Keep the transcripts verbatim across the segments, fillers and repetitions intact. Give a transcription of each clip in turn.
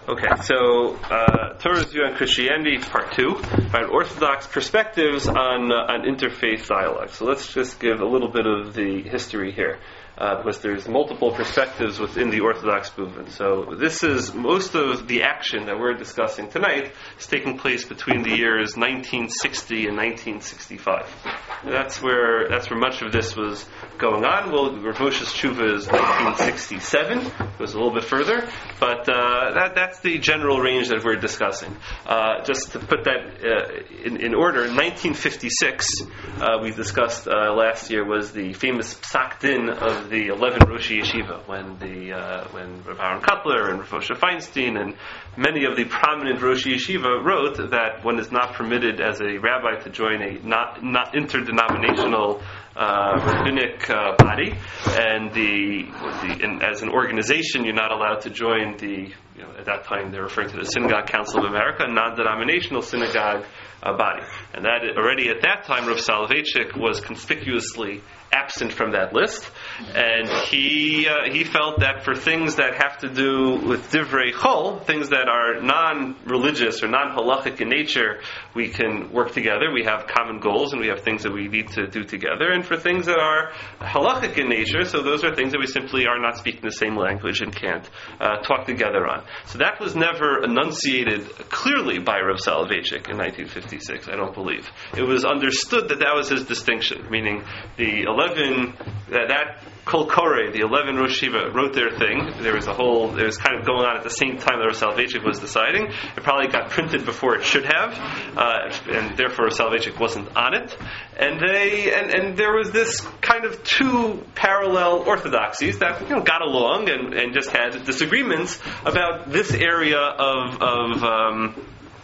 Okay, so uh, Torah's view on Christianity, part two, right? Orthodox perspectives on uh, on interfaith dialogue. So let's just give a little bit of the history here, uh, because there's multiple perspectives within the Orthodox movement. So this is most of the action that we're discussing tonight is taking place between the years nineteen sixty and nineteen sixty-five. That's where that's where much of this was going on. Well, Rav Moshe's Tshuva is nineteen sixty-seven. It goes a little bit further, but uh, that that's the general range that we're discussing. Uh, just to put that uh, in, in order, in nineteen fifty-six, uh, we discussed uh, last year was the famous Psak Din of the eleven Roshi Yeshiva, when the uh, when Rav Aaron Kotler and Rav Moshe Feinstein and many of the prominent Roshi Yeshiva wrote that one is not permitted as a rabbi to join a not, not interdenominational uh, rabbinic uh, body, and the, the and as an organization you're not allowed to join the, you know, at that time they're referring to the Synagogue Council of America, a non-denominational synagogue uh, body, and that already at that time Rav Soloveitchik was conspicuously absent from that list, and he uh, he felt that for things that have to do with divrei chol, things that are non-religious or non-halachic in nature, we can work together. We have common goals and we have things that we need to do together. And for things that are halachic in nature, so those are things that we simply are not speaking the same language and can't uh, talk together on. So that was never enunciated clearly by Rav Soloveitchik in nineteen fifty-six, I don't believe. It was understood that that was his distinction, meaning the eleven, that, that Kol Koreh, the eleven Rosh Yeshiva, wrote their thing. There was a whole, it was kind of going on at the same time that Rav Soloveitchik was deciding. It probably got printed before it should have, uh, and therefore Rav Soloveitchik wasn't on it. And they, and, and there was this kind of two parallel orthodoxies that, you know, got along and, and just had disagreements about this area of, of, um,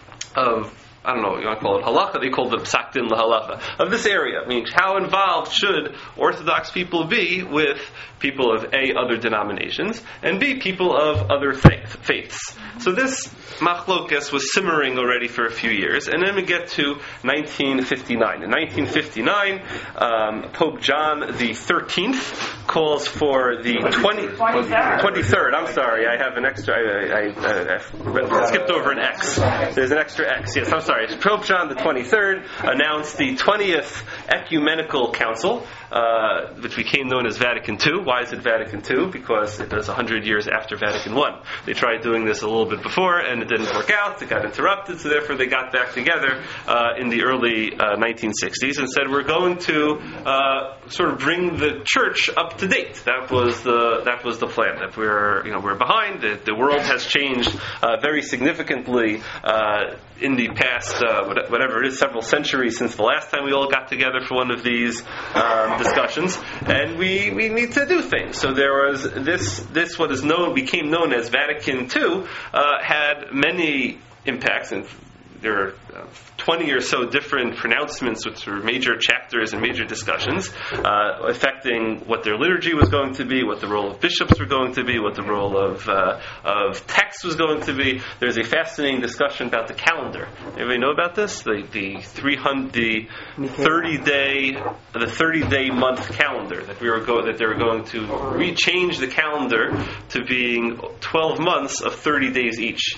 of, I don't know what you want to call it, halacha, they called it Psak Din LaHalacha, of this area. I mean, how involved should Orthodox people be with people of A, other denominations, and B, people of other faith, faiths. So this machlokas was simmering already for a few years, and then we get to nineteen fifty-nine. In nineteen fifty-nine, um, Pope John the thirteenth calls for the twenty, twenty-third, I'm sorry, I have an extra, I, I, I, I skipped over an X. There's an extra X, yes, I'm sorry. Pope John the twenty-third announced the twentieth Ecumenical Council, uh, which became known as Vatican two. Why is it Vatican two? Because it was one hundred years after Vatican one. They tried doing this a little bit before, and it didn't work out. It got interrupted, so therefore they got back together uh, in the early uh, nineteen sixties and said, we're going to uh, sort of bring the church up to date. That was the that was the plan. That we're you know we're behind. The, the world has changed uh, very significantly uh, in the past. Uh, whatever it is, several centuries since the last time we all got together for one of these um, discussions, and we, we need to do things. So there was this this what is known became known as Vatican two uh, had many impacts, and there are uh, twenty or so different pronouncements, which were major chapters and major discussions, uh, affecting what their liturgy was going to be, what the role of bishops were going to be, what the role of uh, of text was going to be. There's a fascinating discussion about the calendar. Anybody know about this? The the three hundred the thirty day the thirty day month calendar that we were go that they were going to rechange the calendar to being twelve months of thirty days each.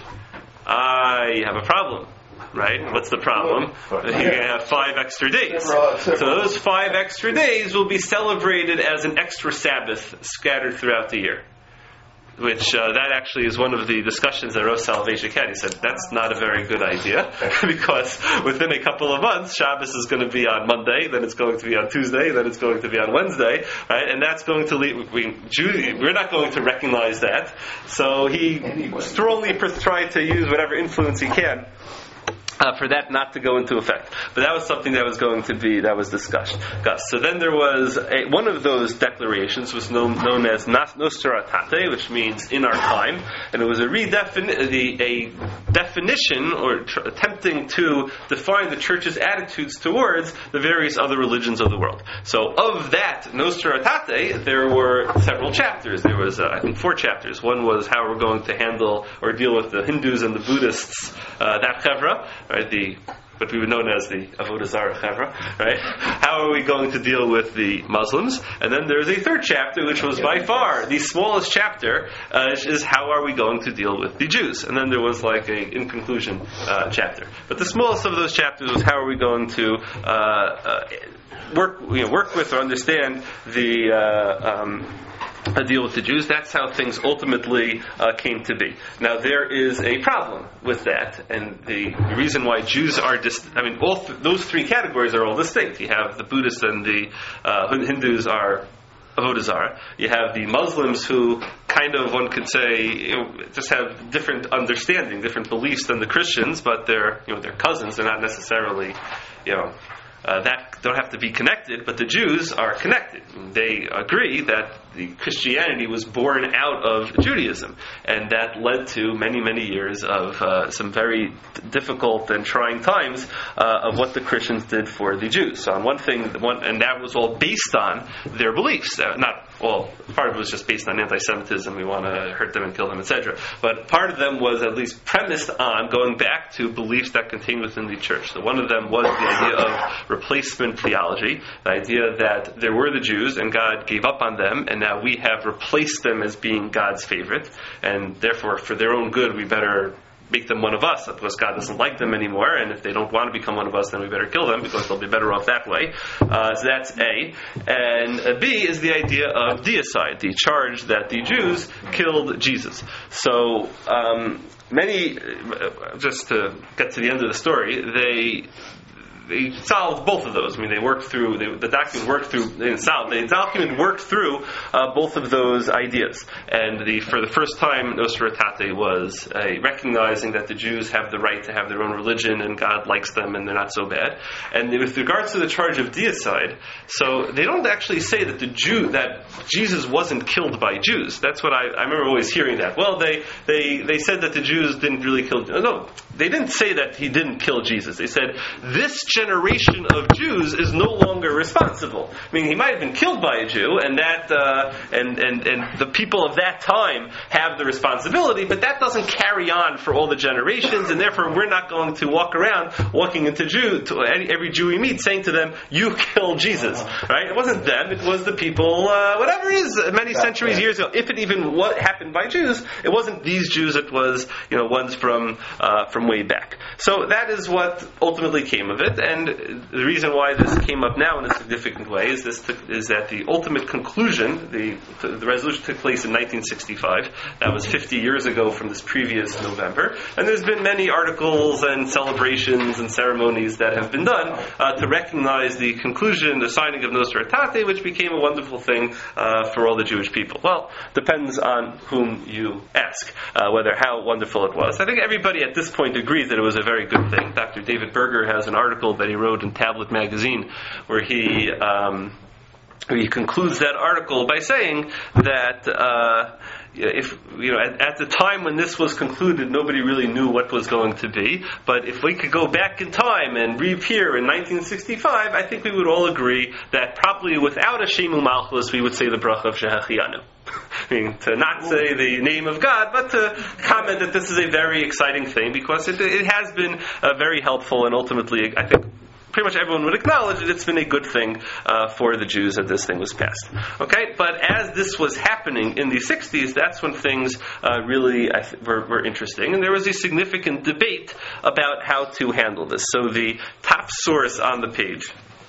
I have a problem. Right? What's the problem? You're going to have five extra days. So those five extra days will be celebrated as an extra Sabbath scattered throughout the year. Which, uh, that actually is one of the discussions that Rav Soloveitchik had. He said, that's not a very good idea, because within a couple of months, Shabbos is going to be on Monday, then it's going to be on Tuesday, then it's going to be on Wednesday, right? And that's going to lead, we, we're not going to recognize that. So he strongly tried to use whatever influence he can Uh, for that not to go into effect. But that was something that was going to be, that was discussed. So then there was, a, one of those declarations was known, known as Nostra Aetate, which means in our time, and it was a, redefini- the, a definition, or tr- attempting to define the church's attitudes towards the various other religions of the world. So of that Nostra Aetate, there were several chapters. There was, uh, I think, four chapters. One was how we're going to handle or deal with the Hindus and the Buddhists, uh, that chevra, right, the what we would know as the Avodah Zarah Chevra, right? How are we going to deal with the Muslims? And then there's a third chapter, which was by far the smallest chapter, uh, is how are we going to deal with the Jews? And then there was like a in conclusion uh, chapter. But the smallest of those chapters was how are we going to uh, uh, work, you know, work with or understand the uh, um, a deal with the Jews. That's how things ultimately uh, came to be. Now, there is a problem with that, and the reason why Jews are dis- I mean, all th- those three categories are all distinct. You have the Buddhists and the uh, Hindus are Avodah Zarah. You have the Muslims who kind of, one could say, you know, just have different understanding, different beliefs than the Christians, but they're, you know, they're cousins. They're not necessarily, you know, Uh, that don't have to be connected, but the Jews are connected. They agree that the Christianity was born out of Judaism, and that led to many, many years of uh, some very difficult and trying times uh, of what the Christians did for the Jews. So on one thing, one, and that was all based on their beliefs. Uh, not well, part of it was just based on anti-Semitism. We want to hurt them and kill them, et cetera. But part of them was at least premised on going back to beliefs that contained within the church. So one of them was the idea of replacement theology, the idea that there were the Jews and God gave up on them, and now we have replaced them as being God's favorite, and therefore for their own good we better make them one of us, because God doesn't like them anymore, and if they don't want to become one of us, then we better kill them, because they'll be better off that way. Uh, so that's A. And uh, B is the idea of deicide, the charge that the Jews killed Jesus. So um, many, uh, just to get to the end of the story, they They solved both of those. I mean, they worked through, they, the document worked through, they didn't solve, the document worked through uh, both of those ideas. And the, for the first time, Nostra Aetate was uh, recognizing that the Jews have the right to have their own religion and God likes them and they're not so bad. And with regards to the charge of deicide, so they don't actually say that the Jew, that Jesus wasn't killed by Jews. That's what I, I remember always hearing that. Well, they, they, they said that the Jews didn't really kill, no, they didn't say that he didn't kill Jesus. They said, this generation of Jews is no longer responsible. I mean, he might have been killed by a Jew, and that uh, and, and and the people of that time have the responsibility, but that doesn't carry on for all the generations, and therefore we're not going to walk around walking into Jew to any, every Jew we meet saying to them, "You killed Jesus." Right? It wasn't them; it was the people. Uh, whatever it is, many centuries, years ago. If it even what happened by Jews, it wasn't these Jews. It was, you know, ones from uh, from way back. So that is what ultimately came of it. And the reason why this came up now in a significant way is this took, is that the ultimate conclusion, the the resolution took place in nineteen sixty-five. That was fifty years ago from this previous November. And there's been many articles and celebrations and ceremonies that have been done uh, to recognize the conclusion, the signing of Nostra Aetate, which became a wonderful thing uh, for all the Jewish people. Well, depends on whom you ask, uh, whether how wonderful it was. I think everybody at this point agrees that it was a very good thing. Doctor David Berger has an article that he wrote in Tablet Magazine where he um, where he concludes that article by saying that uh, if you know at, at the time when this was concluded, nobody really knew what was going to be. But if we could go back in time and reappear in nineteen sixty-five, I think we would all agree that probably without a Shemu Malchus, we would say the bracha of Shehachianu. I mean, to not say the name of God, but to comment that this is a very exciting thing because it, it has been uh, very helpful, and ultimately, I think pretty much everyone would acknowledge that it's been a good thing uh, for the Jews that this thing was passed. Okay, but as this was happening in the sixties, that's when things uh, really I th- were, were interesting, and there was a significant debate about how to handle this. So the top source on the page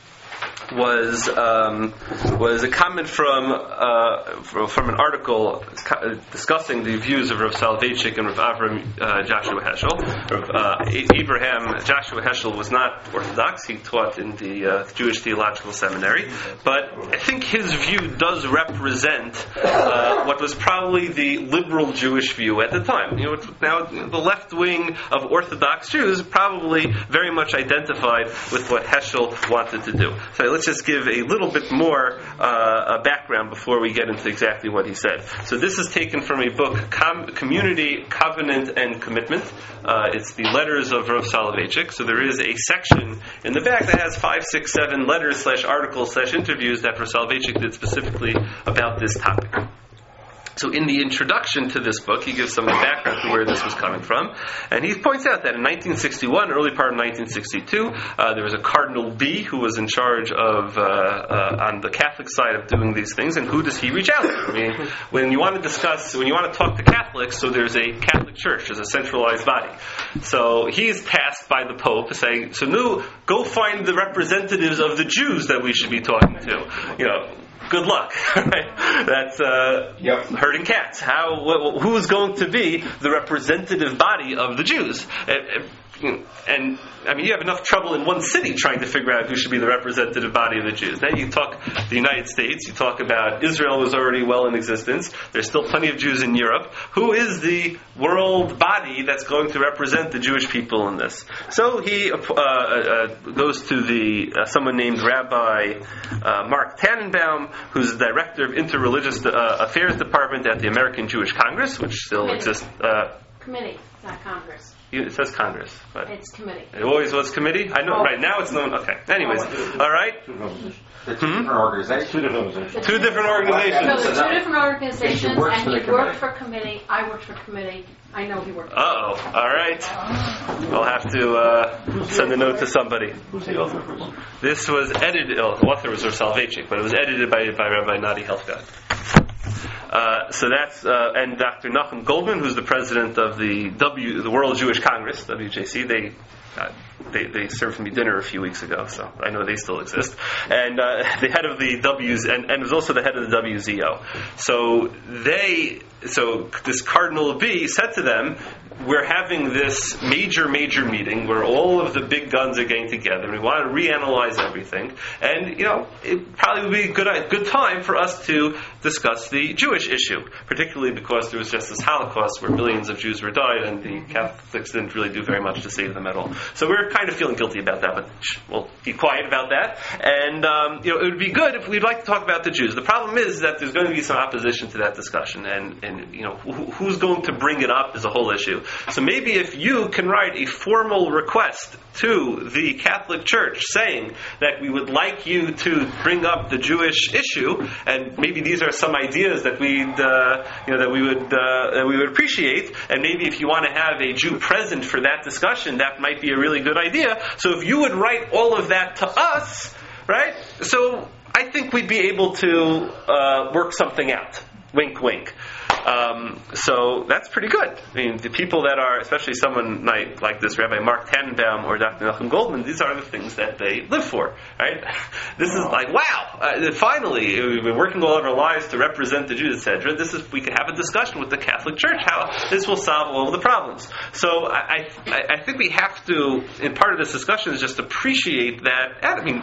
was um, was a comment from uh, from an article discussing the views of Rav Soloveitchik and Rav Avram uh, Joshua Heschel. Rav uh, Abraham Joshua Heschel was not Orthodox; he taught in the uh, Jewish Theological Seminary. But I think his view does represent uh, what was probably the liberal Jewish view at the time. You know, now the left wing of Orthodox Jews probably very much identified with what Heschel wanted to do. So let's just give a little bit more uh, a background before we get into exactly what he said. So this is taken from a book, Com- Community, Covenant, and Commitment. Uh, it's the letters of Rav Soloveitchik. So there is a section in the back that has five, six, seven letters slash articles slash interviews that Rav Soloveitchik did specifically about this topic. So in the introduction to this book, he gives some background to where this was coming from. And he points out that in nineteen sixty-one, early part of nineteen sixty-two, uh, there was a Cardinal B who was in charge of, uh, uh, on the Catholic side of doing these things. And who does he reach out to? I mean, when you want to discuss, when you want to talk to Catholics, so there's a Catholic Church, there's a centralized body. So he's tasked by the Pope saying, so now go find the representatives of the Jews that we should be talking to. You know, good luck. Right? That's uh, yep. herding cats. How? Wh- who's going to be the representative body of the Jews? And, and I mean, you have enough trouble in one city trying to figure out who should be the representative body of the Jews. Then you talk the United States. You talk about Israel was already well in existence. There's still plenty of Jews in Europe. Who is the world body that's going to represent the Jewish people in this? So he uh, uh, goes to the uh, someone named Rabbi uh, Mark Tannenbaum, who's the director of Interreligious uh, Affairs Department at the American Jewish Congress, which still Committee. exists. Uh, Committee, not Congress. It says Congress, but it's committee. It always was committee. I know. Oh. Right now, it's known. Okay. Anyways, all right. Two different organizations. Two different organizations. Two different organizations. So there's two different organizations, and he committee. worked for committee. I worked for committee. I know he worked. Uh oh. All right. We'll have to uh, send a note to somebody. Who's the author? This was edited. Oh, the author was Rav Soloveitchik, but it was edited by by Rabbi Nadi Helfgott. Uh, so that's uh, and Doctor Nachum Goldman, who's the president of the W, the World Jewish Congress, W J C. They uh, they they served me dinner a few weeks ago, so I know they still exist. And uh, the head of the W's and, and was also the head of the W Z O. So they so this Cardinal B said to them, we're having this major, major meeting where all of the big guns are getting together. We want to reanalyze everything. And, you know, it probably would be a good, a good time for us to discuss the Jewish issue, particularly because there was just this Holocaust where millions of Jews were died and the Catholics didn't really do very much to save them at all. So we're kind of feeling guilty about that, but we'll be quiet about that. And, um, you know, it would be good if we'd like to talk about the Jews. The problem is that there's going to be some opposition to that discussion. And, and you know, wh- who's going to bring it up is a whole issue. So maybe if you can write a formal request to the Catholic Church saying that we would like you to bring up the Jewish issue, and maybe these are some ideas that we'd, uh, you know, that we would uh, that we would appreciate, and maybe if you want to have a Jew present for that discussion, that might be a really good idea. So if you would write all of that to us, right? So I think we'd be able to uh, work something out. Wink, wink. Um, so that's pretty good. I mean, the people that are, especially someone like, like this Rabbi Mark Tannenbaum or Doctor Nachum Goldman, these are the things that they live for, right? This is like, wow! Uh, finally, we've been working all of our lives to represent the Jews, et cetera. This is we can have a discussion with the Catholic Church how this will solve all of the problems. So I, I, I think we have to, in part of this discussion, is just appreciate that. I mean.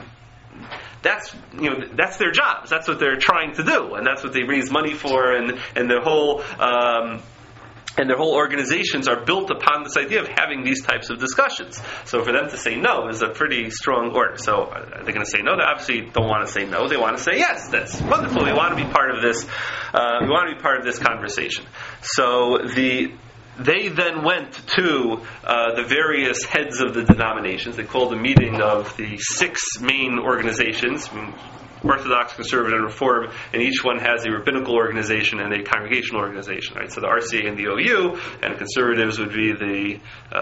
That's you know that's their jobs. That's what they're trying to do, and that's what they raise money for. And and their whole um, and their whole organizations are built upon this idea of having these types of discussions. So for them to say no is a pretty strong order. So are they going to say no? They obviously don't want to say no. They want to say yes. That's wonderful. We want to be part of this. Uh, we want to be part of this conversation. So the. They then went to uh, the various heads of the denominations. They called a meeting of the six main organizations, Orthodox, Conservative, and Reform, and each one has a rabbinical organization and a congregational organization. Right? So the R C A and the O U, and the Conservatives would be the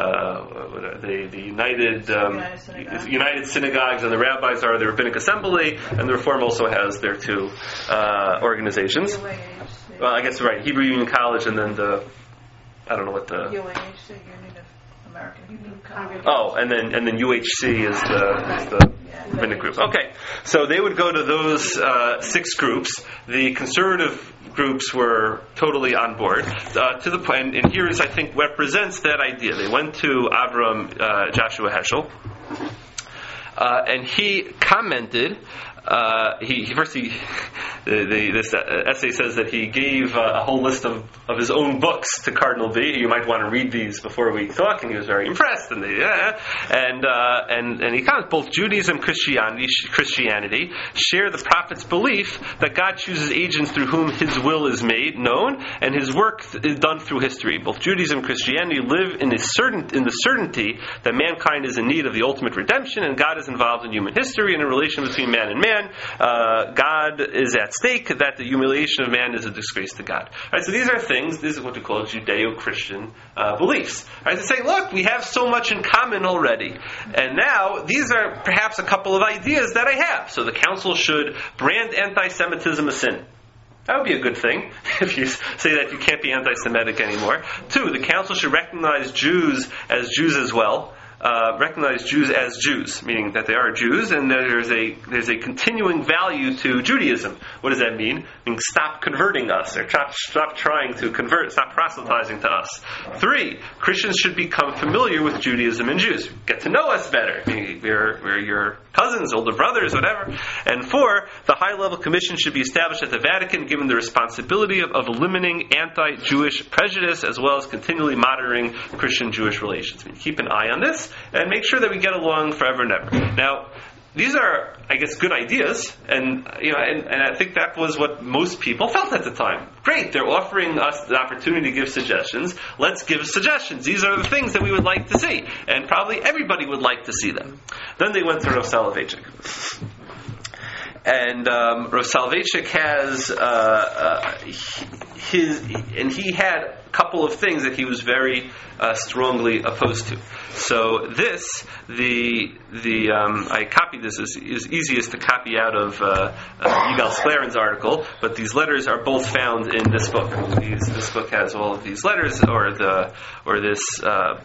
uh, the, the United um, United, Synagogue. United Synagogues, and the rabbis are the Rabbinic Assembly, and the Reform also has their two uh, organizations. Well, I guess right, Hebrew Union College, and then the I don't know what the U A H C, Union of American Hebrew College. Oh, and then and then U H C is the is the rabbinic group. Okay, so they would go to those uh, six groups. The conservative groups were totally on board uh, to the point, and here is I think represents that idea. They went to Avram uh, Joshua Heschel, uh, and he commented. Uh, he, he first he the, the, this essay says that he gave uh, a whole list of, of his own books to Cardinal B. You might want to read these before we talk, and he was very impressed. And they, yeah, and uh, and and he comments both Judaism, Christianity, Christianity share the prophet's belief that God chooses agents through whom His will is made known, and His work is done through history. Both Judaism and Christianity live in a certain in the certainty that mankind is in need of the ultimate redemption, and God is involved in human history and in a relation between man and man. man, uh, God is at stake, that the humiliation of man is a disgrace to God. Right, so these are things, this is what we call Judeo-Christian uh, beliefs. Right, to say, look, we have so much in common already. And now, these are perhaps a couple of ideas that I have. So the council should brand anti-Semitism a sin. That would be a good thing, if you say that you can't be anti-Semitic anymore. Two, the council should recognize Jews as Jews as well. Uh, recognize Jews as Jews, meaning that they are Jews, and there's a there's a continuing value to Judaism. What does that mean? Meaning stop converting us, or stop, stop trying to convert, stop proselytizing to us. Three, Christians should become familiar with Judaism and Jews. Get to know us better. We're, we're your cousins, older brothers, whatever. And four, the high-level commission should be established at the Vatican, given the responsibility of, of eliminating anti-Jewish prejudice, as well as continually monitoring Christian-Jewish relations. I mean, keep an eye on this, and make sure that we get along forever and ever. Now, these are, I guess, good ideas, and you know, and, and I think that was what most people felt at the time. Great, they're offering us the opportunity to give suggestions. Let's give suggestions. These are the things that we would like to see, and probably everybody would like to see them. Then they went to Rav Soloveitchik. And um, Rav Soloveitchik has uh, uh, his, and he had a couple of things that he was very uh, strongly opposed to. So this, the the um, I copied this. Is is easiest to copy out of uh, uh, Yigal Sklarin's article, but these letters are both found in this book. These, this book has all of these letters, or the or this. Uh,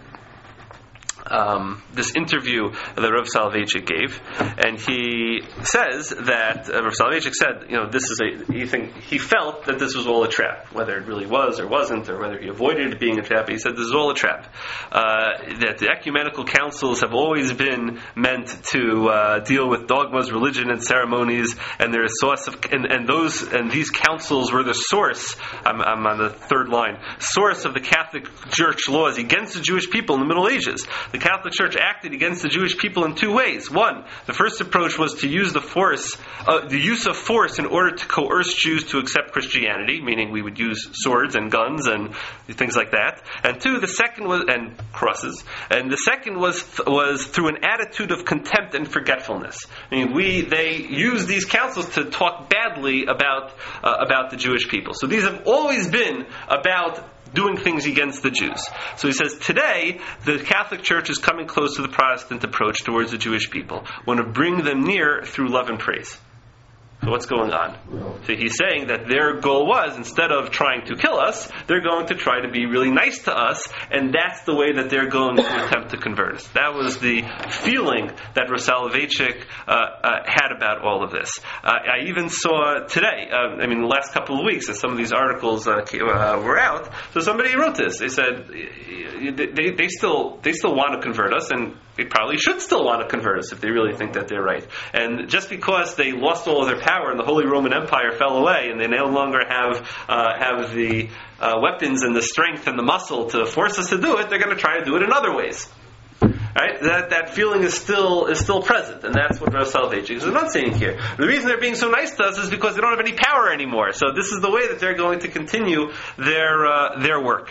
Um, this interview that Rav Soloveitchik gave, and he says that uh, Rav Soloveitchik said, you know, this is a. He think he felt that this was all a trap, whether it really was or wasn't, or whether he avoided it being a trap. He said this is all a trap. Uh, that the ecumenical councils have always been meant to uh, deal with dogmas, religion, and ceremonies, and they're a source of, and, and those and these councils were the source. I'm, I'm on the third line. Source of the Catholic Church laws against the Jewish people in the Middle Ages. The Catholic Church acted against the Jewish people in two ways. One, the first approach was to use the force, uh, the use of force in order to coerce Jews to accept Christianity, meaning we would use swords and guns and things like that. And two, the second was, and crosses, and the second was was through an attitude of contempt and forgetfulness. I mean, we they use these councils to talk badly about uh, about the Jewish people. So these have always been about doing things against the Jews. So he says, today, the Catholic Church is coming close to the Protestant approach towards the Jewish people. We want to bring them near through love and praise. So what's going on? So he's saying that their goal was, instead of trying to kill us, they're going to try to be really nice to us, and that's the way that they're going to attempt to convert us. That was the feeling that Rav Soloveitchik uh, uh, had about all of this. Uh, I even saw today, uh, I mean, the last couple of weeks, as some of these articles uh, came, uh, were out, so somebody wrote this. They said they, they still they still want to convert us, and they probably should still want to convert us if they really think that they're right. And just because they lost all of their power and the Holy Roman Empire fell away, and they no longer have uh, have the uh, weapons and the strength and the muscle to force us to do it, they're going to try to do it in other ways. Right? That that feeling is still is still present, and that's what Rav Soloveitchik is not saying here. The reason they're being so nice to us is because they don't have any power anymore. So this is the way that they're going to continue their uh, their work.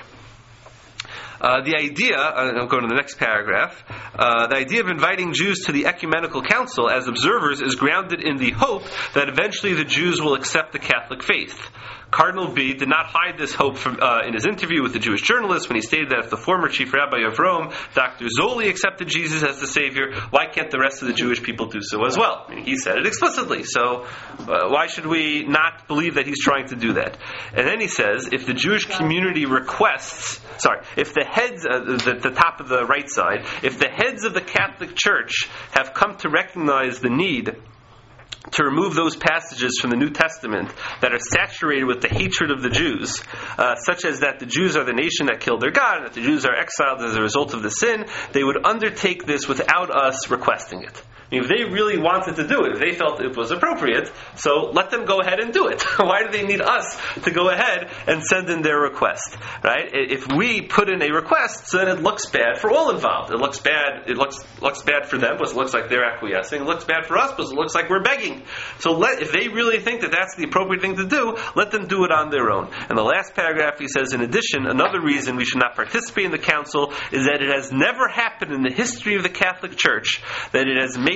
Uh, the idea, uh, I'll go to the next paragraph, uh, the idea of inviting Jews to the Ecumenical Council as observers is grounded in the hope that eventually the Jews will accept the Catholic faith. Cardinal B did not hide this hope from, uh, in his interview with the Jewish journalist when he stated that if the former chief rabbi of Rome, Doctor Zoli, accepted Jesus as the Savior, why can't the rest of the Jewish people do so as well? I mean, he said it explicitly, so uh, why should we not believe that he's trying to do that? And then he says, if the Jewish community requests, sorry, if the heads, uh, the, the top of the right side, if the heads of the Catholic Church have come to recognize the need to remove those passages from the New Testament that are saturated with the hatred of the Jews, uh, such as that the Jews are the nation that killed their God, and that the Jews are exiled as a result of the sin, they would undertake this without us requesting it. I mean, if they really wanted to do it, if they felt it was appropriate, so let them go ahead and do it. Why do they need us to go ahead and send in their request? Right? If we put in a request, so then it looks bad for all involved. It looks bad. It looks looks bad for them because it looks like they're acquiescing. It looks bad for us because it looks like we're begging. So let, if they really think that that's the appropriate thing to do, let them do it on their own. And the last paragraph, he says, in addition, another reason we should not participate in the council is that it has never happened in the history of the Catholic Church that it has made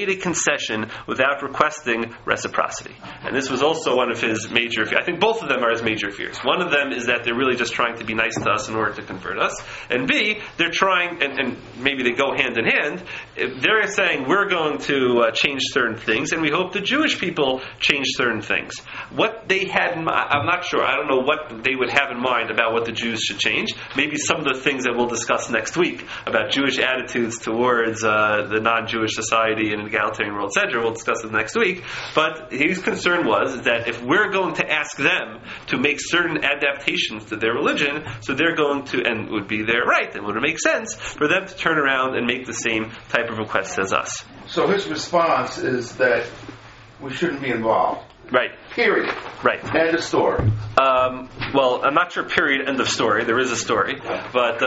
made a concession without requesting reciprocity. And this was also one of his major fears. I think both of them are his major fears. One of them is that they're really just trying to be nice to us in order to convert us. And B, they're trying, and, and maybe they go hand in hand, they're saying we're going to uh, change certain things, and we hope the Jewish people change certain things. What they had in mind, I'm not sure. I don't know what they would have in mind about what the Jews should change. Maybe some of the things that we'll discuss next week about Jewish attitudes towards uh, the non-Jewish society and egalitarian world, et cetera. We'll discuss it next week. But his concern was that if we're going to ask them to make certain adaptations to their religion, so they're going to, and it would be their right, and would it make sense for them to turn around and make the same type of requests as us. So his response is that we shouldn't be involved. Right. Period. Right. End of story. Um, well, I'm not sure. Period. End of story. There is a story, but uh,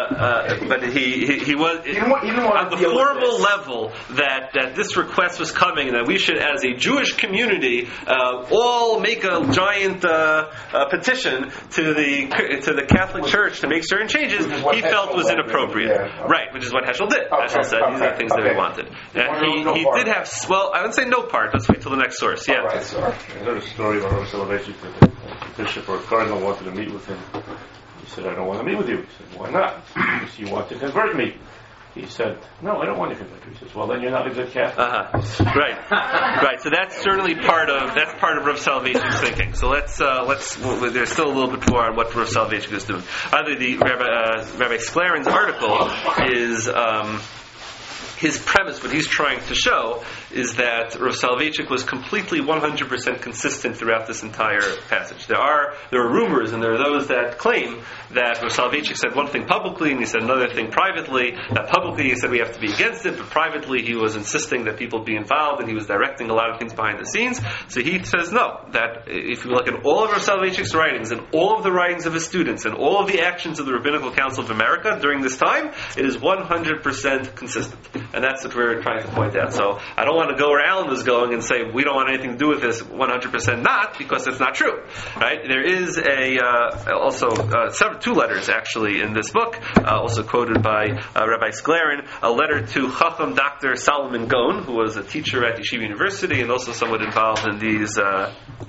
uh, but he he, he was you don't want, you don't want on the formal level that, that this request was coming, and that we should, as a Jewish community, uh, all make a giant uh, uh, petition to the to the Catholic Church to make certain changes. He felt was inappropriate. Yeah. Right, which is what Heschel did. Okay. Heschel said Okay. these are the things Okay. that he wanted. Uh, he no he part. did have well, I would say no part. Let's wait till the next source. Yeah. All right, sorry. I heard a story about Rav Soloveitchik that the bishop or cardinal wanted to meet with him. He said, I don't want to meet with you. He said, why not? Because you want to convert me. He said, no, I don't want to convert you. He says, well, then you're not a good Catholic. Uh-huh. Right, right. So that's certainly part of that's part of Rav Soloveitchik's thinking. So let's uh, let's. Well, there's still a little bit more on what Rav Soloveitchik is doing. Either the Rabbi, uh, Rabbi Sklarin's article is. Um, His premise, what he's trying to show, is that Rav Soloveitchik was completely one hundred percent consistent throughout this entire passage. There are there are rumors, and there are those that claim that Rav Soloveitchik said one thing publicly and he said another thing privately. That publicly he said we have to be against it, but privately he was insisting that people be involved, and he was directing a lot of things behind the scenes. So he says no, that if you look at all of Rav Soloveitchik's writings and all of the writings of his students and all of the actions of the Rabbinical Council of America during this time, it is one hundred percent consistent. And that's what we're trying to point out. So I don't want to go where Alan was going and say we don't want anything to do with this, one hundred percent not, because it's not true. Right? There is a uh, also uh, several, two letters actually in this book, uh, also quoted by uh, Rabbi Sklarin, a letter to Chacham Doctor Solomon Goen, who was a teacher at Yeshiva University and also somewhat involved in these uh,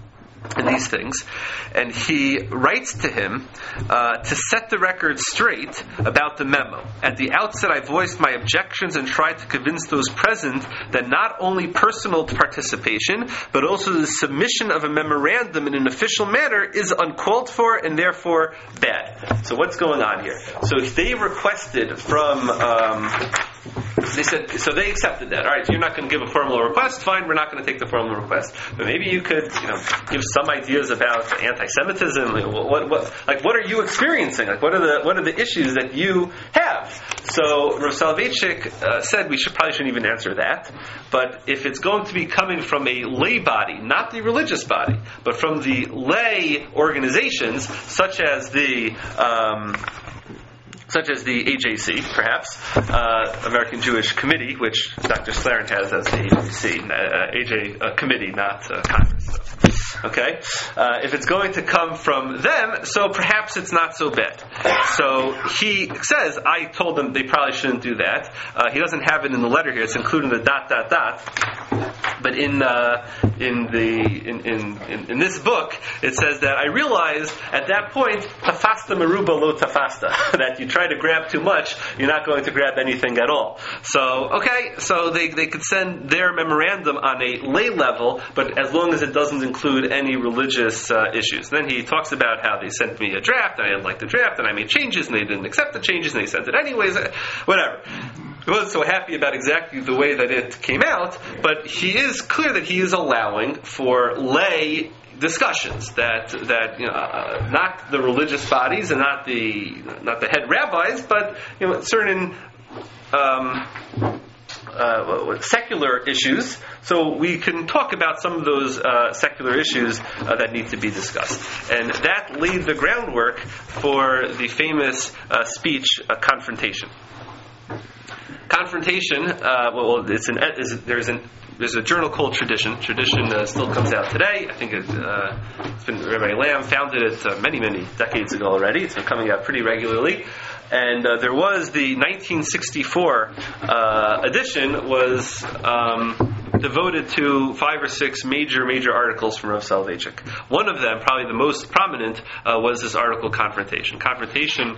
in these things. And he writes to him uh, to set the record straight about the memo. At the outset, I voiced my objections and tried to convince those present that not only personal participation, but also the submission of a memorandum in an official manner is uncalled for and therefore bad. So what's going on here? So they requested from... Um, They said, so they accepted that. All right, so you're not going to give a formal request. Fine, we're not going to take the formal request. But maybe you could, you know, give some ideas about anti-Semitism. Like, what, what, like, what are you experiencing? Like, what are the what are the issues that you have? So Rav Soloveitchik uh, said we should probably shouldn't even answer that. But if it's going to be coming from a lay body, not the religious body, but from the lay organizations, such as the um, such as the A J C, perhaps, uh, American Jewish Committee, which Doctor Sklarin has as the A J C, uh, A J uh, Committee, not uh, Congress. So, okay? Uh, if it's going to come from them, so perhaps it's not so bad. So he says, I told them they probably shouldn't do that. Uh, he doesn't have it in the letter here. It's included in the dot, dot, dot. But in uh, in the in, in, in, in this book, it says that I realized at that point, tafasta meruba lo tafasta, that you try to grab too much, you're not going to grab anything at all. So, okay, so they, they could send their memorandum on a lay level, but as long as it doesn't include any religious uh, issues. Then he talks about how they sent me a draft, and I didn't like the draft, and I made changes, and they didn't accept the changes, and they sent it anyways, whatever. He wasn't so happy about exactly the way that it came out, but he is clear that he is allowing for lay discussions that that you know uh, not the religious bodies and not the not the head rabbis, but you know certain um, uh, secular issues. So we can talk about some of those uh, secular issues uh, that need to be discussed, and that laid the groundwork for the famous uh, speech, uh, confrontation. Confrontation. Uh, well, it's an is, there's an there's a journal called Tradition. Tradition uh, still comes out today. I think it, uh, it's been Rabbi Lamb founded it uh, many many decades ago already. It's been coming out pretty regularly. and uh, there was the nineteen sixty-four uh, edition was um, devoted to five or six major, major articles from Rav Soloveitchik. One of them, probably the most prominent, uh, was this article, Confrontation. Confrontation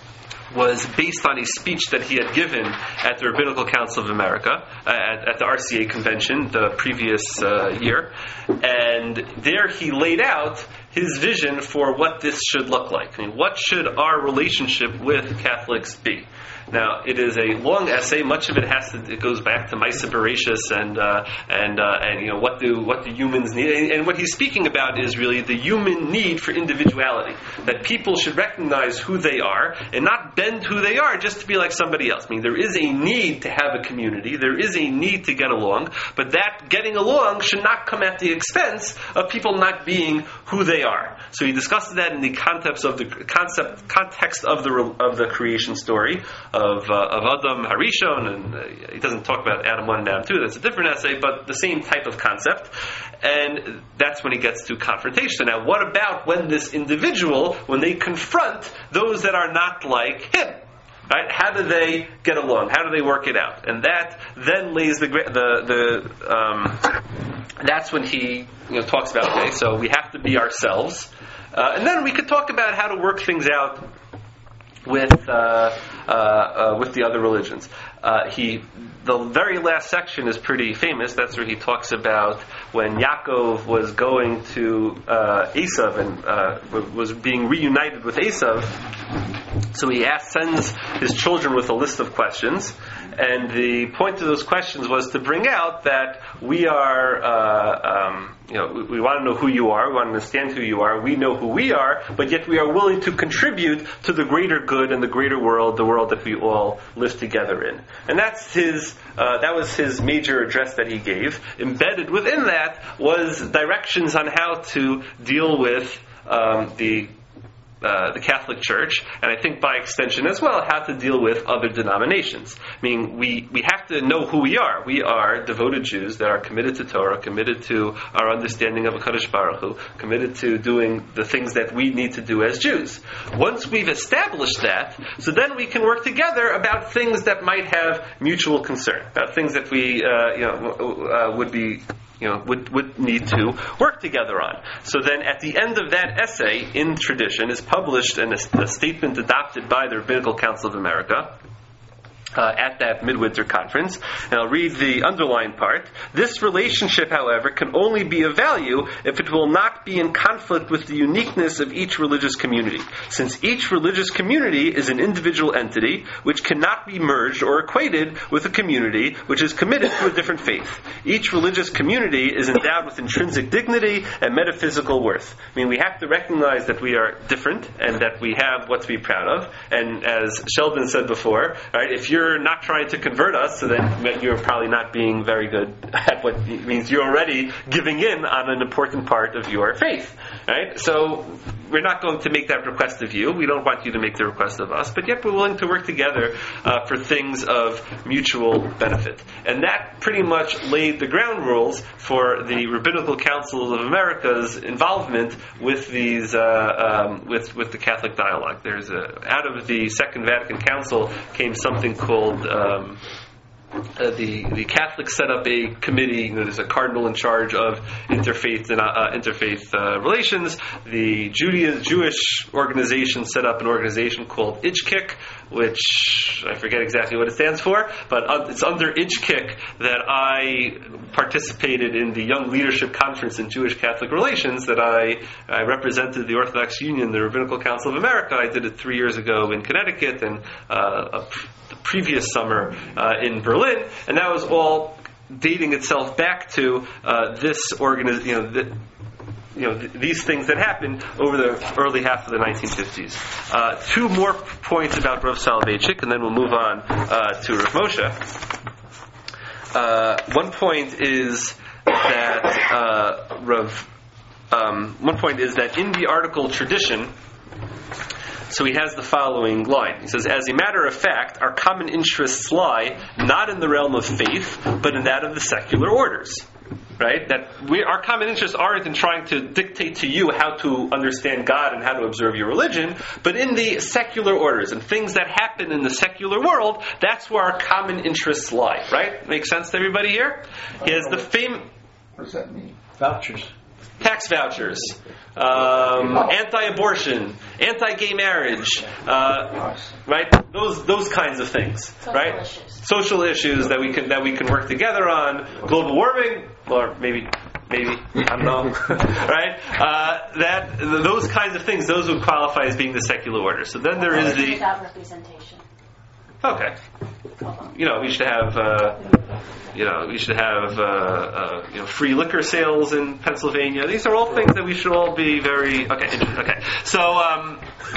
was based on a speech that he had given at the Rabbinical Council of America, uh, at, at the R C A convention the previous uh, year. And there he laid out his vision for what this should look like. I mean, what should our relationship with Catholics be? Now, it is a long essay. Much of it has to it goes back to Maisa Bereshis and uh, and uh, and you know what do what do humans need? And, and what he's speaking about is really the human need for individuality. That people should recognize who they are and not bend who they are just to be like somebody else. I mean, there is a need to have a community. There is a need to get along, but that getting along should not come at the expense of people not being who they are. So he discusses that in the context of the concept context of the of the creation story of uh, of Adam Harishon, and uh, he doesn't talk about Adam one and Adam two. That's a different essay, but the same type of concept. And that's when he gets to confrontation. Now, what about when this individual, when they confront those that are not like him? Right? How do they get along? How do they work it out? And that then lays the the the. Um, that's when he you know talks about okay, so we have to be ourselves, uh, and then we could talk about how to work things out with uh, uh, uh, with the other religions. Uh, he the very last section is pretty famous. That's where he talks about when Yaakov was going to uh, Esav and uh, was being reunited with Esav. So he asks, sends his children with a list of questions, and the point of those questions was to bring out that we are, uh, um, you know, we, we want to know who you are, we want to understand who you are, we know who we are, but yet we are willing to contribute to the greater good and the greater world, the world that we all live together in. And that's his, uh, that was his major address that he gave. Embedded within that was directions on how to deal with um, the Uh, the Catholic Church, and I think by extension as well, how to deal with other denominations. I mean, we, we have to know who we are. We are devoted Jews that are committed to Torah, committed to our understanding of HaKadosh Baruch Hu, committed to doing the things that we need to do as Jews. Once we've established that, so then we can work together about things that might have mutual concern, about things that we uh, you know uh, would be you know, would, would need to work together on. So then at the end of that essay, in tradition, is published in a, a statement adopted by the Rabbinical Council of America, Uh, at that midwinter conference. And I'll read the underlined part. This relationship, however, can only be of value if it will not be in conflict with the uniqueness of each religious community, since each religious community is an individual entity which cannot be merged or equated with a community which is committed to a different faith. Each religious community is endowed with intrinsic dignity and metaphysical worth. I mean, we have to recognize that we are different and that we have what to be proud of. And as Sheldon said before, right, if you're You're not trying to convert us, so then you're probably not being very good at what it means. You're already giving in on an important part of your faith, right? So we're not going to make that request of you. We don't want you to make the request of us, but yet we're willing to work together uh, for things of mutual benefit. And that pretty much laid the ground rules for the Rabbinical Council of America's involvement with these, uh, um, with with the Catholic dialogue. There's a, out of the Second Vatican Council came something called Called, um, uh, the the Catholics set up a committee. You know, there's a cardinal in charge of interfaith and uh, interfaith uh, relations. The Judaism, Jewish organization set up an organization called I J K I C, which I forget exactly what it stands for, but uh, it's under I J K I C that I participated in the Young Leadership Conference in Jewish Catholic Relations. That I I represented the Orthodox Union, the Rabbinical Council of America. I did it three years ago in Connecticut, and uh, a the previous summer uh, in Berlin, and that was all dating itself back to uh, this organiz- you know, the, you know th- these things that happened over the early half of the nineteen fifties. Uh, two more points about Rav Soloveitchik, and then we'll move on uh, to Rav Moshe. Uh, one point is that uh, Rav. Um, one point is that in the article tradition. So he has the following line. He says, as a matter of fact, our common interests lie not in the realm of faith, but in that of the secular orders. right? That we, our common interests aren't in trying to dictate to you how to understand God and how to observe your religion, but in the secular orders and things that happen in the secular world, that's where our common interests lie, right? Makes sense to everybody here? He has the fame... What does that mean? Vouchers. Tax vouchers, um, anti-abortion, anti-gay marriage, uh, right? Those those kinds of things, Social right? issues. Social issues that we can that we can work together on. Global warming, or maybe maybe I don't know, right? Uh, that those kinds of things, those would qualify as being the secular order. So then there is the Without representation. okay. You know, we should have, uh, you know, we should have, uh, uh, you know, free liquor sales in Pennsylvania. These are all things that we should all be very okay. Interesting. Okay, so um,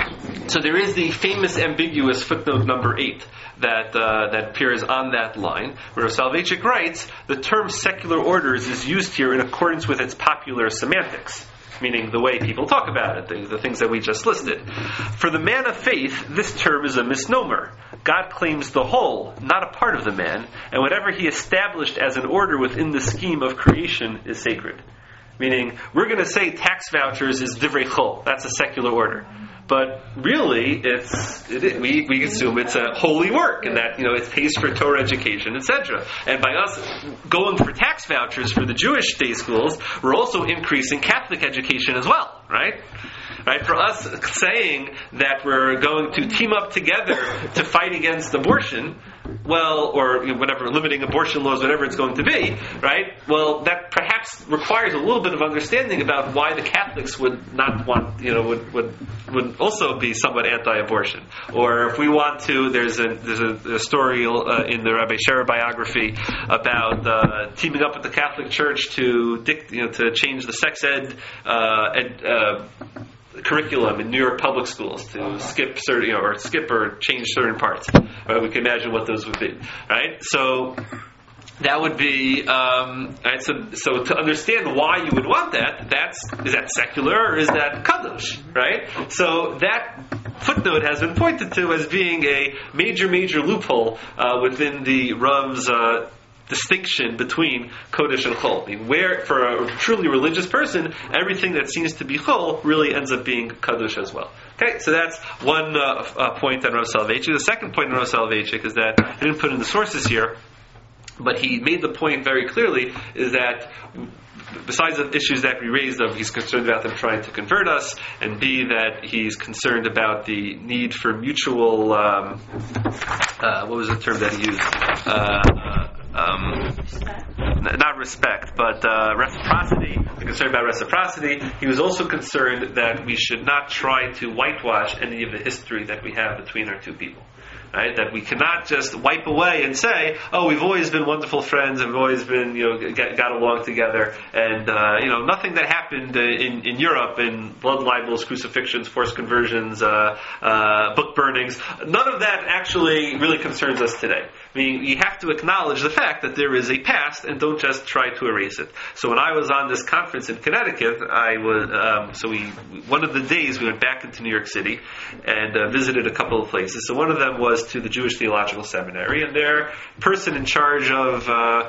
so there is the famous ambiguous footnote number eight that uh, that appears on that line, where Soloveitchik writes, the term secular orders is used here in accordance with its popular semantics, meaning the way people talk about it, the, the things that we just listed. For the man of faith, this term is a misnomer. God claims the whole, not a part of the man, and whatever he established as an order within the scheme of creation is sacred. Meaning, we're going to say tax vouchers is divrei chol. That's a secular order. But really, it's it, we we assume it's a holy work, and that you know it pays for Torah education, et cetera. And by us going for tax vouchers for the Jewish day schools, we're also increasing Catholic education as well, right? Right? For us saying that we're going to team up together to fight against abortion, well, or you know, whatever, limiting abortion laws, whatever it's going to be, right? Well, that perhaps requires a little bit of understanding about why the Catholics would not want, you know, would would, would also be somewhat anti-abortion. Or if we want to, there's a there's a, a story uh, in the Rabbi Scherer biography about uh, teaming up with the Catholic Church to dict, you know, to change the sex ed, uh, ed uh, curriculum in New York public schools to skip certain, you know, or skip or change certain parts. Right? We can imagine what those would be, right? So that would be, um, right? So, so to understand why you would want that, that's is that secular or is that kadosh, right? So that footnote has been pointed to as being a major, major loophole uh, within the Rav's Uh, distinction between Kodesh and Chol. I mean, where, for a truly religious person, everything that seems to be Chol really ends up being Kadosh as well. Okay, so that's one uh, uh, point on Rav Soloveitchik. The second point on Rav Soloveitchik is that I didn't put in the sources here, but he made the point very clearly, is that besides the issues that we raised of he's concerned about them trying to convert us, and B, that he's concerned about the need for mutual, um, uh, what was the term that he used? Uh, uh, um, not respect, but uh, reciprocity. He's concerned about reciprocity. He was also concerned that we should not try to whitewash any of the history that we have between our two people. Right? That we cannot just wipe away and say, "Oh, we've always been wonderful friends, and we've always been, you know, got, got along together." And uh, you know, nothing that happened uh, in in Europe, in blood libels, crucifixions, forced conversions, uh, uh, book burnings, none of that actually really concerns us today. I mean, you have to acknowledge the fact that there is a past, and don't just try to erase it. So when I was on this conference in Connecticut, I was um, so we one of the days we went back into New York City and uh, visited a couple of places. So one of them was to the Jewish Theological Seminary, and their person in charge of uh,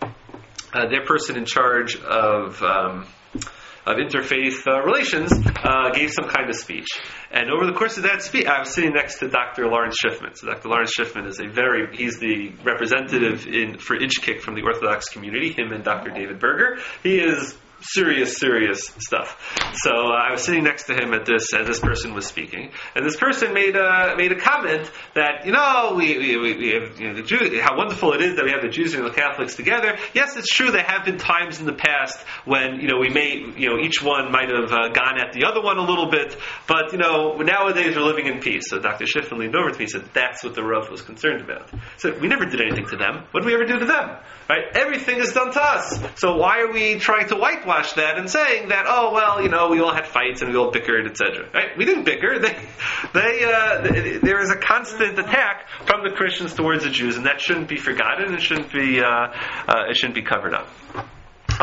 uh, their person in charge of um, of interfaith uh, relations uh, gave some kind of speech. And over the course of that speech, I was sitting next to Doctor Lawrence Schiffman. So Doctor Lawrence Schiffman is a very, he's the representative in for Inchkick from the Orthodox community, him and Doctor David Berger. He is serious, serious stuff. So uh, I was sitting next to him at this as this person was speaking, and this person made a made a comment that you know we we, we have you know, the Jew, how wonderful it is that we have the Jews and the Catholics together. Yes, it's true. There have been times in the past when you know we may you know each one might have uh, gone at the other one a little bit, but you know nowadays we're living in peace. So Doctor Schiffman leaned over to me and said that's what the Rav was concerned about. So we never did anything to them. What did we ever do to them? Right? Everything is done to us. So why are we trying to whitewash that and saying that, oh, well, you know, we all had fights and we all bickered, et cetera. Right? We didn't bicker. They, they, uh, they, there is a constant attack from the Christians towards the Jews, and that shouldn't be forgotten. It shouldn't be, uh, uh, it shouldn't be covered up. Okay.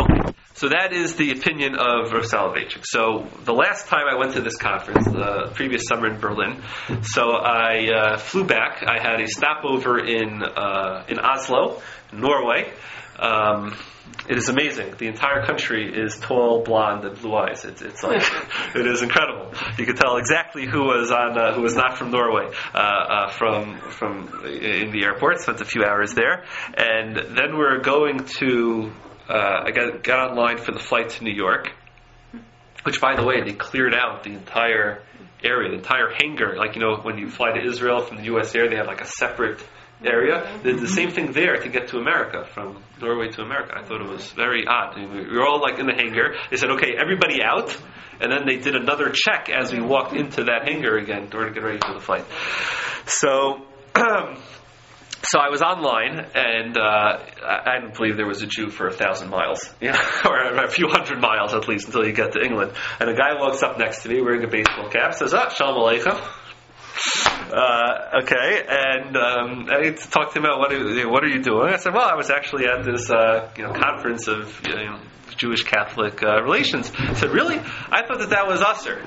So that is the opinion of Rav Soloveitchik. So the last time I went to this conference, the previous summer in Berlin, so I uh, flew back. I had a stopover in uh, in Oslo, Norway. Um, it is amazing. The entire country is tall, blonde, and blue eyes. It's, it's like it is incredible. You could tell exactly who was on, uh, who was not from Norway, uh, uh, from from in the airport. Spent a few hours there, and then we're going to. Uh, I got got online for the flight to New York, which, by the way, they cleared out the entire area, the entire hangar. Like, you know, when you fly to Israel from the U S Air, they have like a separate area. They did the same thing there to get to America, from Norway to America. I thought it was very odd. I mean, we were all like in the hangar. They said, okay, everybody out. And then they did another check as we walked into that hangar again in order to get ready for the flight. So... So I was online, and uh, I didn't believe there was a Jew for a thousand miles, yeah, or a few hundred miles at least until you get to England. And a guy walks up next to me wearing a baseball cap, says, "Ah, Shalom Aleichem." Uh, okay, and um, I talked to him about what are, what are you doing? I said, well, I was actually at this uh, you know conference of you know, Jewish Catholic uh, relations. I said, really? I thought that that was usher.